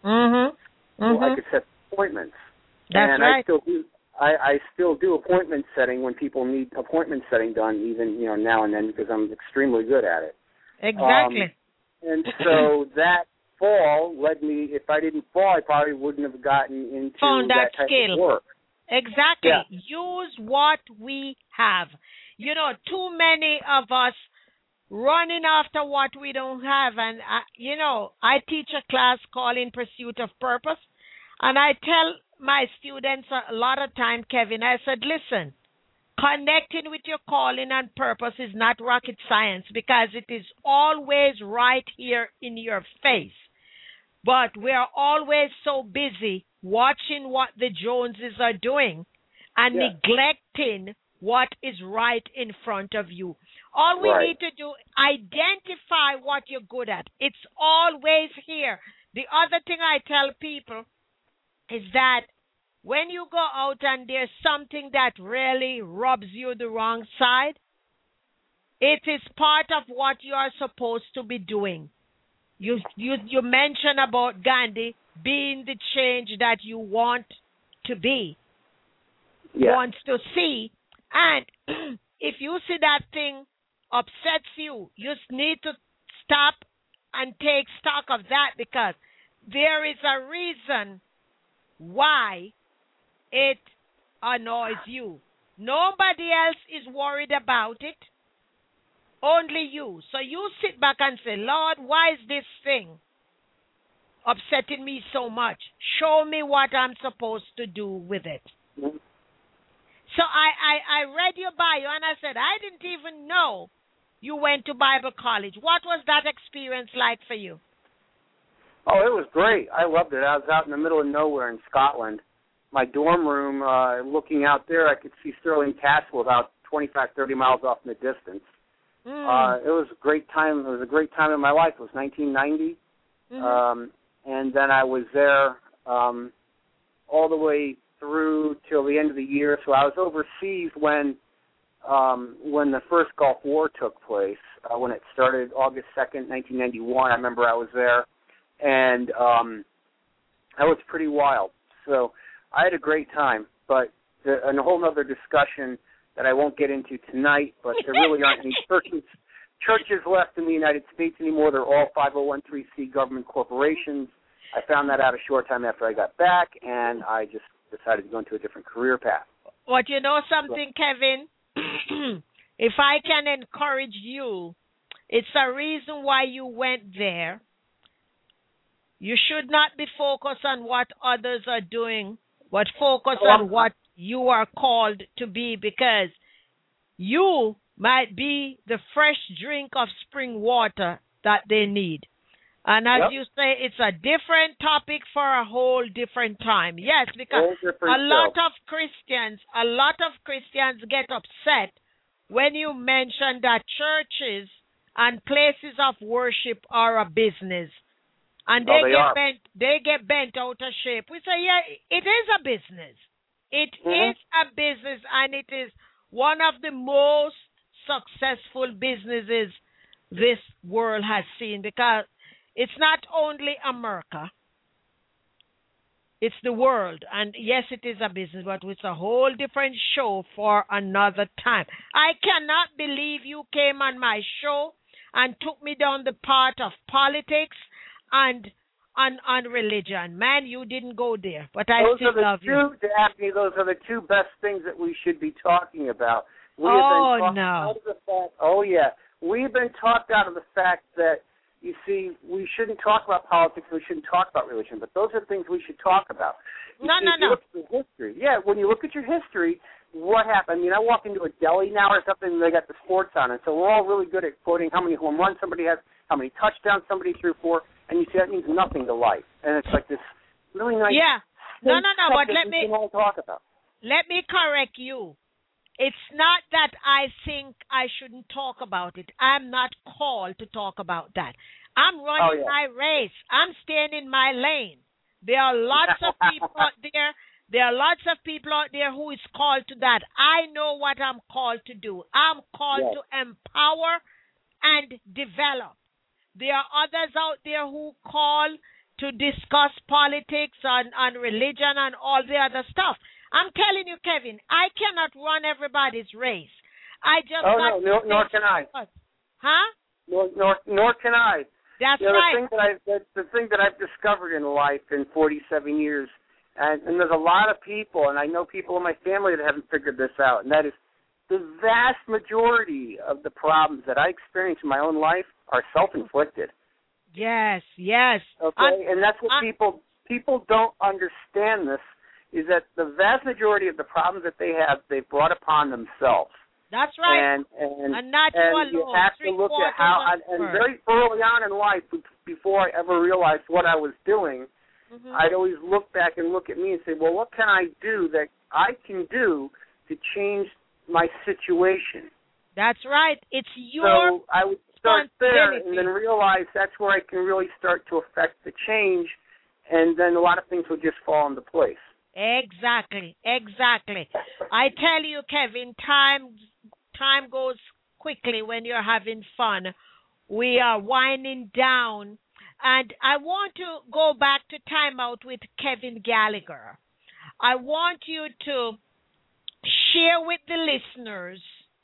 So I could set appointments. That's right. I still do appointment setting when people need appointment setting done, even now and then, because I'm extremely good at it. Exactly. And so that fall led me. If I didn't fall, I probably wouldn't have gotten into that type of work. Exactly. Yeah. Use what we have. Too many of us running after what we don't have. And, I teach a class called In Pursuit of Purpose. And I tell my students a lot of time, Kevin, I said, listen, connecting with your calling and purpose is not rocket science because it is always right here in your face. But we're always so busy watching what the Joneses are doing and neglecting what is right in front of you. All we need to do, identify what you're good at. It's always here. The other thing I tell people is that when you go out and there's something that really rubs you the wrong side, it is part of what you are supposed to be doing. You mentioned about Gandhi being the change that you want to be, wants to see. And if you see that thing upsets you, you just need to stop and take stock of that, because there is a reason why it annoys you. Nobody else is worried about it, only you. So you sit back and say, Lord, why is this thing upsetting me so much? Show me what I'm supposed to do with it. So I read your bio and I said, I didn't even know you went to Bible college. What was that experience like for you? Oh, it was great. I loved it. I was out in the middle of nowhere in Scotland. My dorm room, looking out there, I could see Stirling Castle about 25, 30 miles off in the distance. It was a great time. It was a great time in my life. It was 1990. And then I was there all the way through till the end of the year. So I was overseas when the first Gulf War took place, when it started August 2nd, 1991. I remember I was there, and that was pretty wild. So I had a great time, but and a whole other discussion that I won't get into tonight, but there really aren't any churches left in the United States anymore. They're all 501(c)(3) government corporations. I found that out a short time after I got back, and I just decided to go into a different career path. But you know something, Kevin? If I can encourage you, it's a reason why you went there. You should not be focused on what others are doing, but focus on what you are called to be, because you might be the fresh drink of spring water that they need. And as you say, it's a different topic for a whole different time. Yes, because a lot of Christians get upset when you mention that churches and places of worship are a business. And they get bent out of shape. We say, yeah, it is a business. It is a business, and it is one of the most successful businesses this world has seen, because it's not only America, it's the world. And yes, it is a business, but it's a whole different show for another time. I cannot believe you came on my show and took me down the path of politics and on religion. Man, you didn't go there, but I still love you. Daphne, those are the two best things that we should be talking about. We've been talked out of the fact that, you see, we shouldn't talk about politics, we shouldn't talk about religion, but those are things we should talk about. No. Look at your history. Yeah, when you look at your history, what happened? I mean, I walk into a deli now or something, and they got the sports on it, so we're all really good at quoting how many home runs somebody has, how many touchdowns somebody threw for, and you see that means nothing to life. And it's like this really nice. Yeah. No. But let me talk about. Let me correct you. It's not that I think I shouldn't talk about it. I'm not called to talk about that. I'm running my race. I'm staying in my lane. There are lots of people out there. There are lots of people out there who is called to that. I know what I'm called to do. I'm called to empower and develop. There are others out there who call to discuss politics and religion and all the other stuff. I'm telling you, Kevin, I cannot run everybody's race. I just nor can I. Huh? Nor can I. That's right. The thing that I've discovered in life in 47 years, and there's a lot of people, and I know people in my family that haven't figured this out, and that is the vast majority of the problems that I experience in my own life are self-inflicted. Yes. Okay, and that's what people don't understand. This is that the vast majority of the problems that they have, they've brought upon themselves. That's right. And not you alone. You have to look at how, and very early on in life, before I ever realized what I was doing, I'd always look back and look at me and say, well, what can I do that I can do to change my situation? That's right. It's your So I would start there and then realize that's where I can really start to affect the change, and then a lot of things will just fall into place. Exactly. I tell you, Kevin, time goes quickly when you're having fun. We are winding down, and I want to go back to Time Out with Kevin Gallagher. I want you to share with the listeners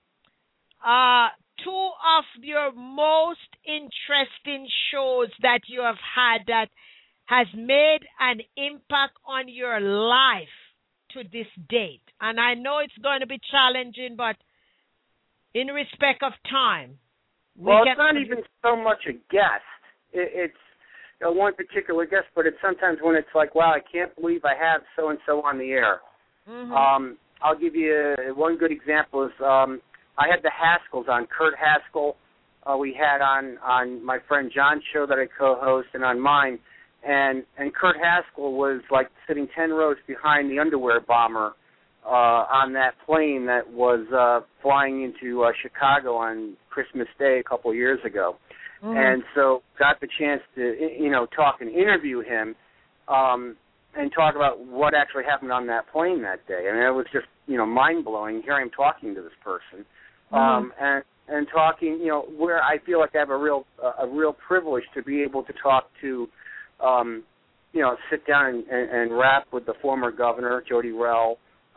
two of your most interesting shows that you have had that has made an impact on your life to this date. And I know it's going to be challenging, but in respect of time. It's not even so much a guest. It's one particular guest, but it's sometimes when it's like, wow, I can't believe I have so-and-so on the air. I'll give you one good example is I had the Haskells on, Kurt Haskell. We had on my friend John's show that I co-host and on mine. And Kurt Haskell was like sitting 10 rows behind the underwear bomber on that plane that was flying into Chicago on Christmas Day a couple of years ago. And so got the chance to, talk and interview him and talk about what actually happened on that plane that day. I mean, it was just, mind-blowing. Here I am talking to this person and talking, where I feel like I have a real privilege to be able to talk to sit down and rap with the former governor, Jody Rell,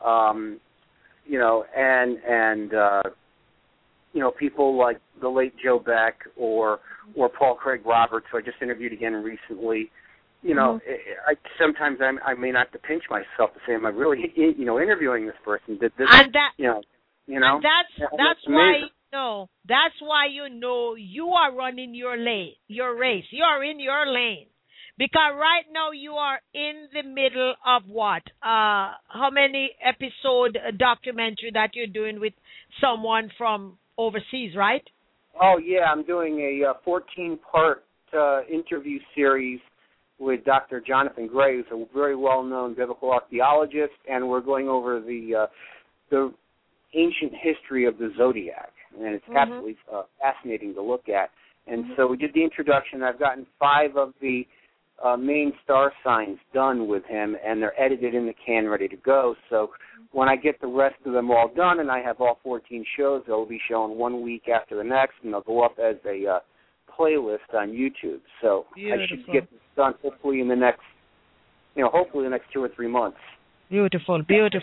people like the late Joe Beck or Paul Craig Roberts, who I just interviewed again recently. Sometimes I may not have to pinch myself to say, am I really, interviewing this person? Did this, and And that's why that's why you are running your race. You are in your lane. Because right now you are in the middle of what? How many episode documentary that you're doing with someone from overseas, right? Oh, yeah. I'm doing a 14-part interview series with Dr. Jonathan Gray, who's a very well-known biblical archaeologist, and we're going over the ancient history of the zodiac, and it's absolutely fascinating to look at. And so we did the introduction. I've gotten 5 of the main star signs done with him, and they're edited in the can, ready to go. So when I get the rest of them all done and I have all 14 shows, they'll be shown 1 week after the next, and they'll go up as a playlist on YouTube. So Beautiful. I should get this done hopefully in the next, hopefully the next 2 or 3 months. Beautiful.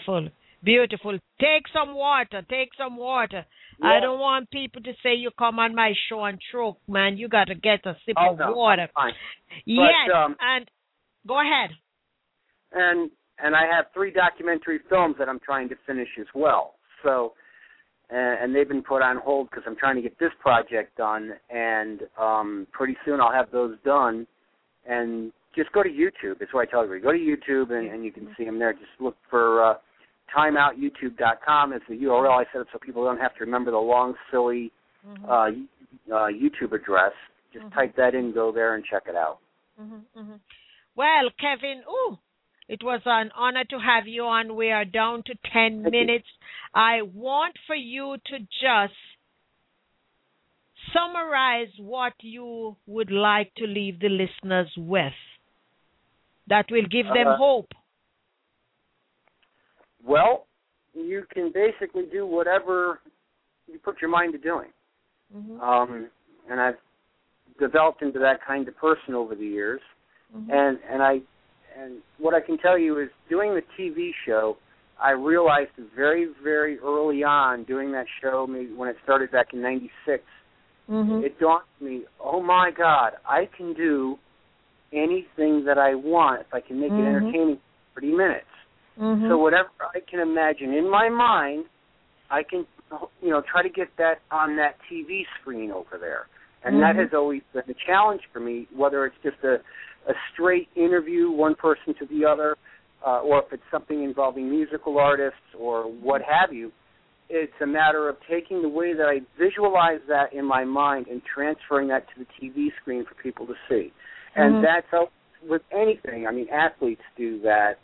Take some water. Yeah. I don't want people to say you come on my show and choke, man. You got to get a sip of water. Fine. Yes, but, and go ahead. And I have 3 documentary films that I'm trying to finish as well. So, and they've been put on hold because I'm trying to get this project done, and pretty soon I'll have those done. And just go to YouTube. That's what I tell everybody. Go to YouTube, and you can see them there. Just look for timeoutyoutube.com is the URL I set up so people don't have to remember the long, silly YouTube address. Just type that in, go there, and check it out. Well, Kevin, it was an honor to have you on. We are down to 10 minutes. I want for you to just summarize what you would like to leave the listeners with that will give them hope. Well, you can basically do whatever you put your mind to doing. Mm-hmm. And I've developed into that kind of person over the years. Mm-hmm. And what I can tell you is doing the TV show, I realized very, very early on doing that show, maybe when it started back in 96, mm-hmm. it dawned on me, oh my God, I can do anything that I want if I can make mm-hmm. it entertaining for 30 minutes. Mm-hmm. So whatever I can imagine in my mind, I can, try to get that on that TV screen over there. And mm-hmm. that has always been a challenge for me, whether it's just a straight interview, one person to the other, or if it's something involving musical artists or what have you. It's a matter of taking the way that I visualize that in my mind and transferring that to the TV screen for people to see. And mm-hmm. that's how, with anything. I mean, athletes do that.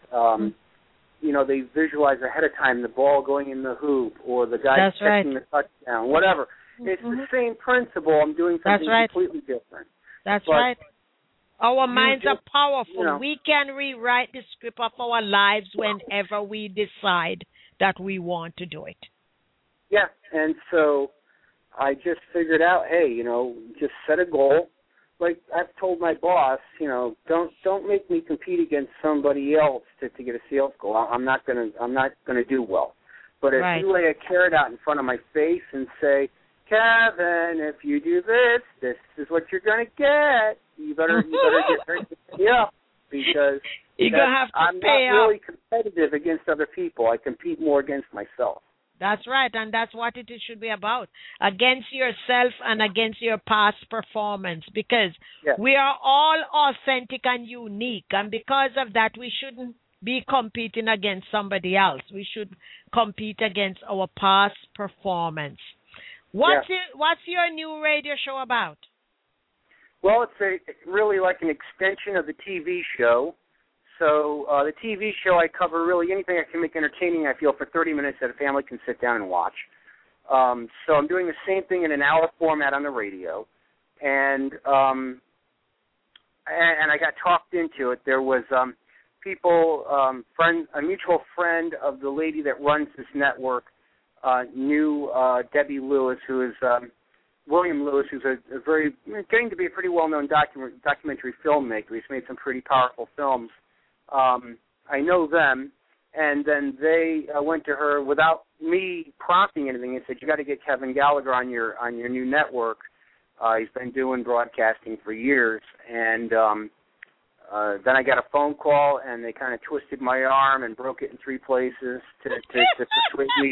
They visualize ahead of time the ball going in the hoop or the guy catching the touchdown, whatever. Mm-hmm. It's the same principle. I'm doing something completely different. That's right. Our minds are powerful. We can rewrite the script of our lives whenever we decide that we want to do it. Yeah, and so I just figured out, hey, just set a goal. Like I've told my boss, don't make me compete against somebody else to get a sales goal. I'm not gonna do well. But if you lay a carrot out in front of my face and say, Kevin, if you do this, this is what you're gonna get. You better get ready to pay up because you're gonna have to I'm pay not really competitive against other people. I compete more against myself. That's right, and that's what it should be about, against yourself and against your past performance, because we are all authentic and unique, and because of that, we shouldn't be competing against somebody else. We should compete against our past performance. What's your new radio show about? Well, it's really like an extension of the TV show. So the TV show, I cover really anything I can make entertaining, I feel, for 30 minutes that a family can sit down and watch. So I'm doing the same thing in an hour format on the radio. And I got talked into it. There was a mutual friend of the lady that runs this network, knew Debbie Lewis, who is William Lewis, who's getting to be a pretty well-known documentary filmmaker. He's made some pretty powerful films. I know them, and then they went to her without me prompting anything and said, "You got to get Kevin Gallagher on your new network." He's been doing broadcasting for years, and then I got a phone call, and they kind of twisted my arm and broke it in 3 places to persuade me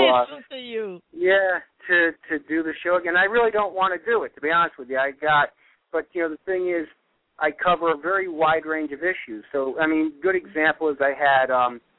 to do the show again. I really don't want to do it, to be honest with you. But the thing is, I cover a very wide range of issues. So, I mean, good example is I had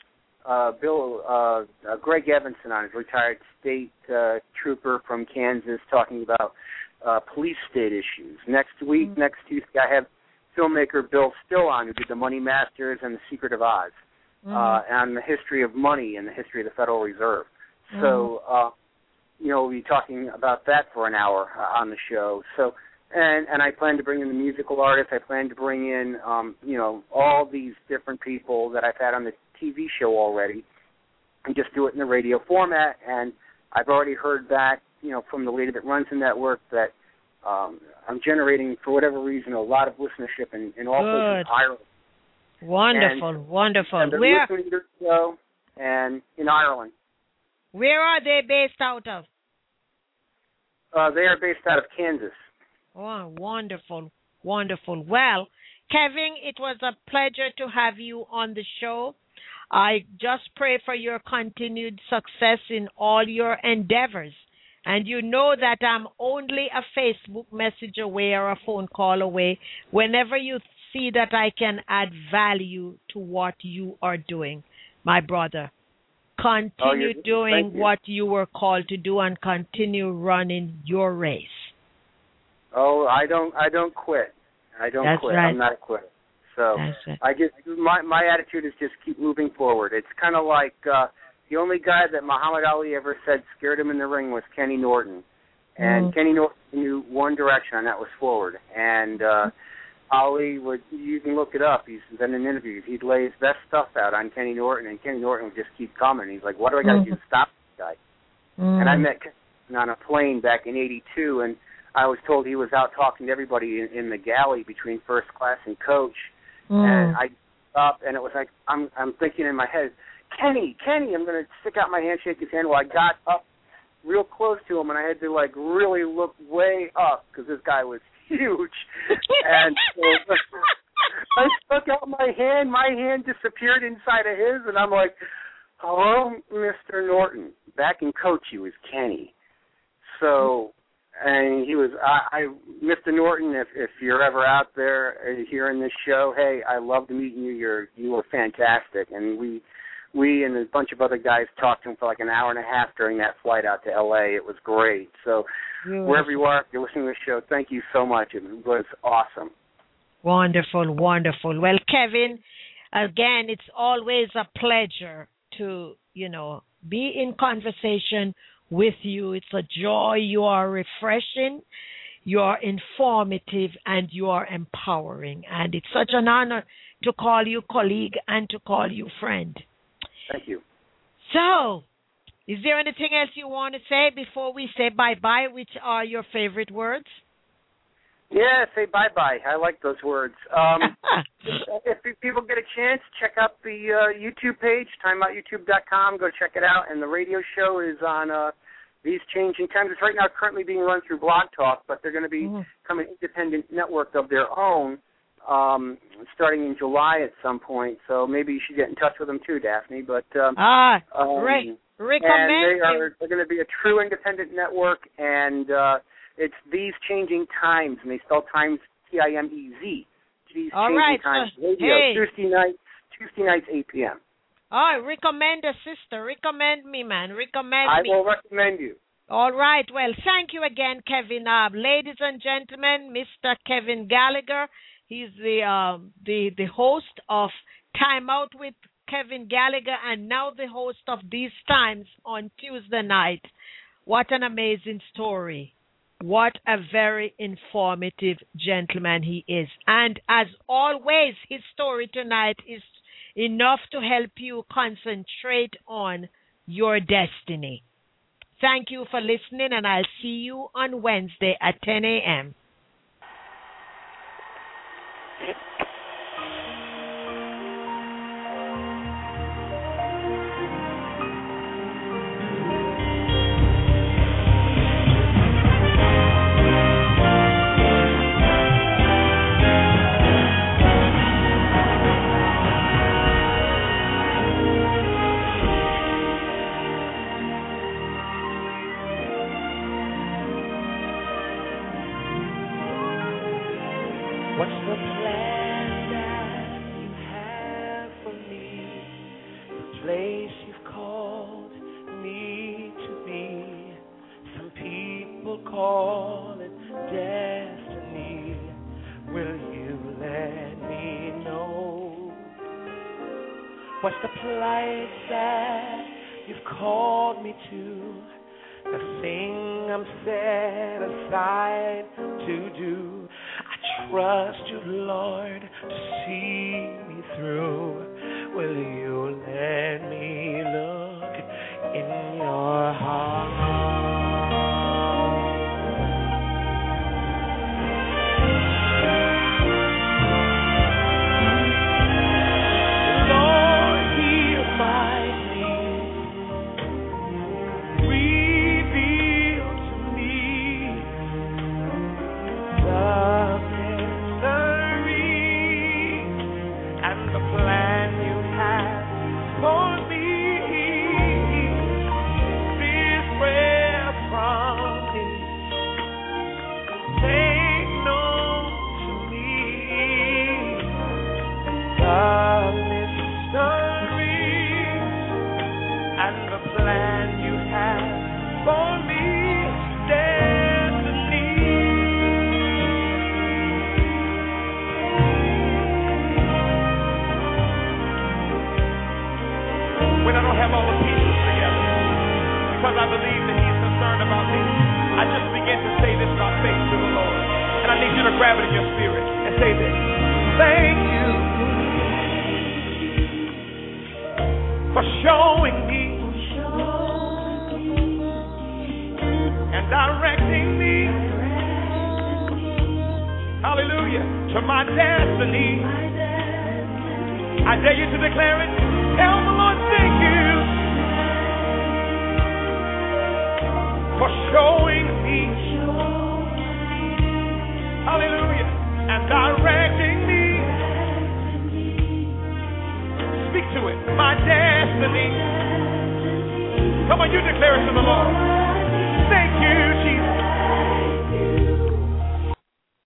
Greg Evanson on, his retired state trooper from Kansas, talking about police state issues. Next Tuesday, I have filmmaker Bill Still on, who did The Money Masters and The Secret of Oz, and the history of money and the history of the Federal Reserve. So, we'll be talking about that for an hour on the show. So, and I plan to bring in the musical artists. I plan to bring in, all these different people that I've had on the TV show already, and just do it in the radio format. And I've already heard back, from the lady that runs the network that I'm generating, for whatever reason, a lot of listenership in all places in Ireland. Wonderful. And they're listening to the show, and in Ireland. Where are they based out of? They are based out of Kansas. Oh, wonderful. Well, Kevin, it was a pleasure to have you on the show. I just pray for your continued success in all your endeavors. And you know that I'm only a Facebook message away or a phone call away whenever you see that I can add value to what you are doing, my brother. Continue doing what you were called to do and continue running your race. Oh, I don't quit. I don't quit. Right. I'm not a quitter. So That's it. I just my attitude is just keep moving forward. It's kind of like the only guy that Muhammad Ali ever said scared him in the ring was Kenny Norton, and Kenny Norton knew one direction, and that was forward. And Ali would, you can look it up. He's been in interviews. He'd lay his best stuff out on Kenny Norton, and Kenny Norton would just keep coming. He's like, "What do I got to do to stop this guy?" And I met Kenny on a plane back in '82, and I was told he was out talking to everybody in the galley between first class and coach. And I up, and it was like I'm thinking in my head, Kenny, I'm going to stick out my hand, shake his hand. Well, I got up real close to him, and I had to like really look way up because this guy was huge. And so I stuck out my hand. My hand disappeared inside of his, and I'm like, "Hello, Mr. Norton." Back in coach, he was Kenny. So. And he was, Mr. Norton, if you're ever out there hearing this show, hey, I loved meeting you. You were fantastic. And we and a bunch of other guys talked to him for like an hour and a half during that flight out to L.A. It was great. So wherever you are, if you're listening to the show, thank you so much. It was awesome. Wonderful, wonderful. Well, Kevin, again, it's always a pleasure to, be in conversation with you. It's a joy. You are refreshing, you are informative, and you are empowering. And it's such an honor to call you colleague and to call you friend. Thank you. So, is there anything else you want to say before we say bye-bye? Which are your favorite words? Yeah, say bye-bye. I like those words. If people get a chance, check out the YouTube page, timeoutyoutube.com. Go check it out. And the radio show is on These Changing Times. It's right now currently being run through Blog Talk, but they're going to be becoming an independent network of their own starting in July at some point. So maybe you should get in touch with them too, Daphne. But recommend. And they're going to be a true independent network, and it's These Changing Times, and they spell times T-I-M-E-Z. These Changing Times Radio, Tuesday nights, 8 p.m. Oh, recommend a sister. Recommend me, man. Recommend me. I will recommend you. All right. Well, thank you again, Kevin. Ladies and gentlemen, Mr. Kevin Gallagher. He's the host of Time Out with Kevin Gallagher, and now the host of These Times on Tuesday night. What an amazing story. What a very informative gentleman he is. And as always, his story tonight is enough to help you concentrate on your destiny. Thank you for listening, and I'll see you on Wednesday at 10 a.m. What's the plan that you have for me? The place you've called me to be. Some people call it destiny. Will you let me know? What's the place that you've called me to? The thing I'm set aside to do. I trust you, Lord, to see me through. Will you let me look in your heart? Lord, hear my plea. Reveal to me the mystery and the plan you have for grab all the pieces together because I believe that he's concerned about me. I just begin to say this by faith to the Lord. And I need you to grab it in your spirit and say this. Thank you for showing me and directing me, hallelujah, to my destiny. I dare you to declare it. Tell the Lord, thank you for showing me, hallelujah, and directing me. Speak to it, my destiny. Come on, you declare it to the Lord. Thank you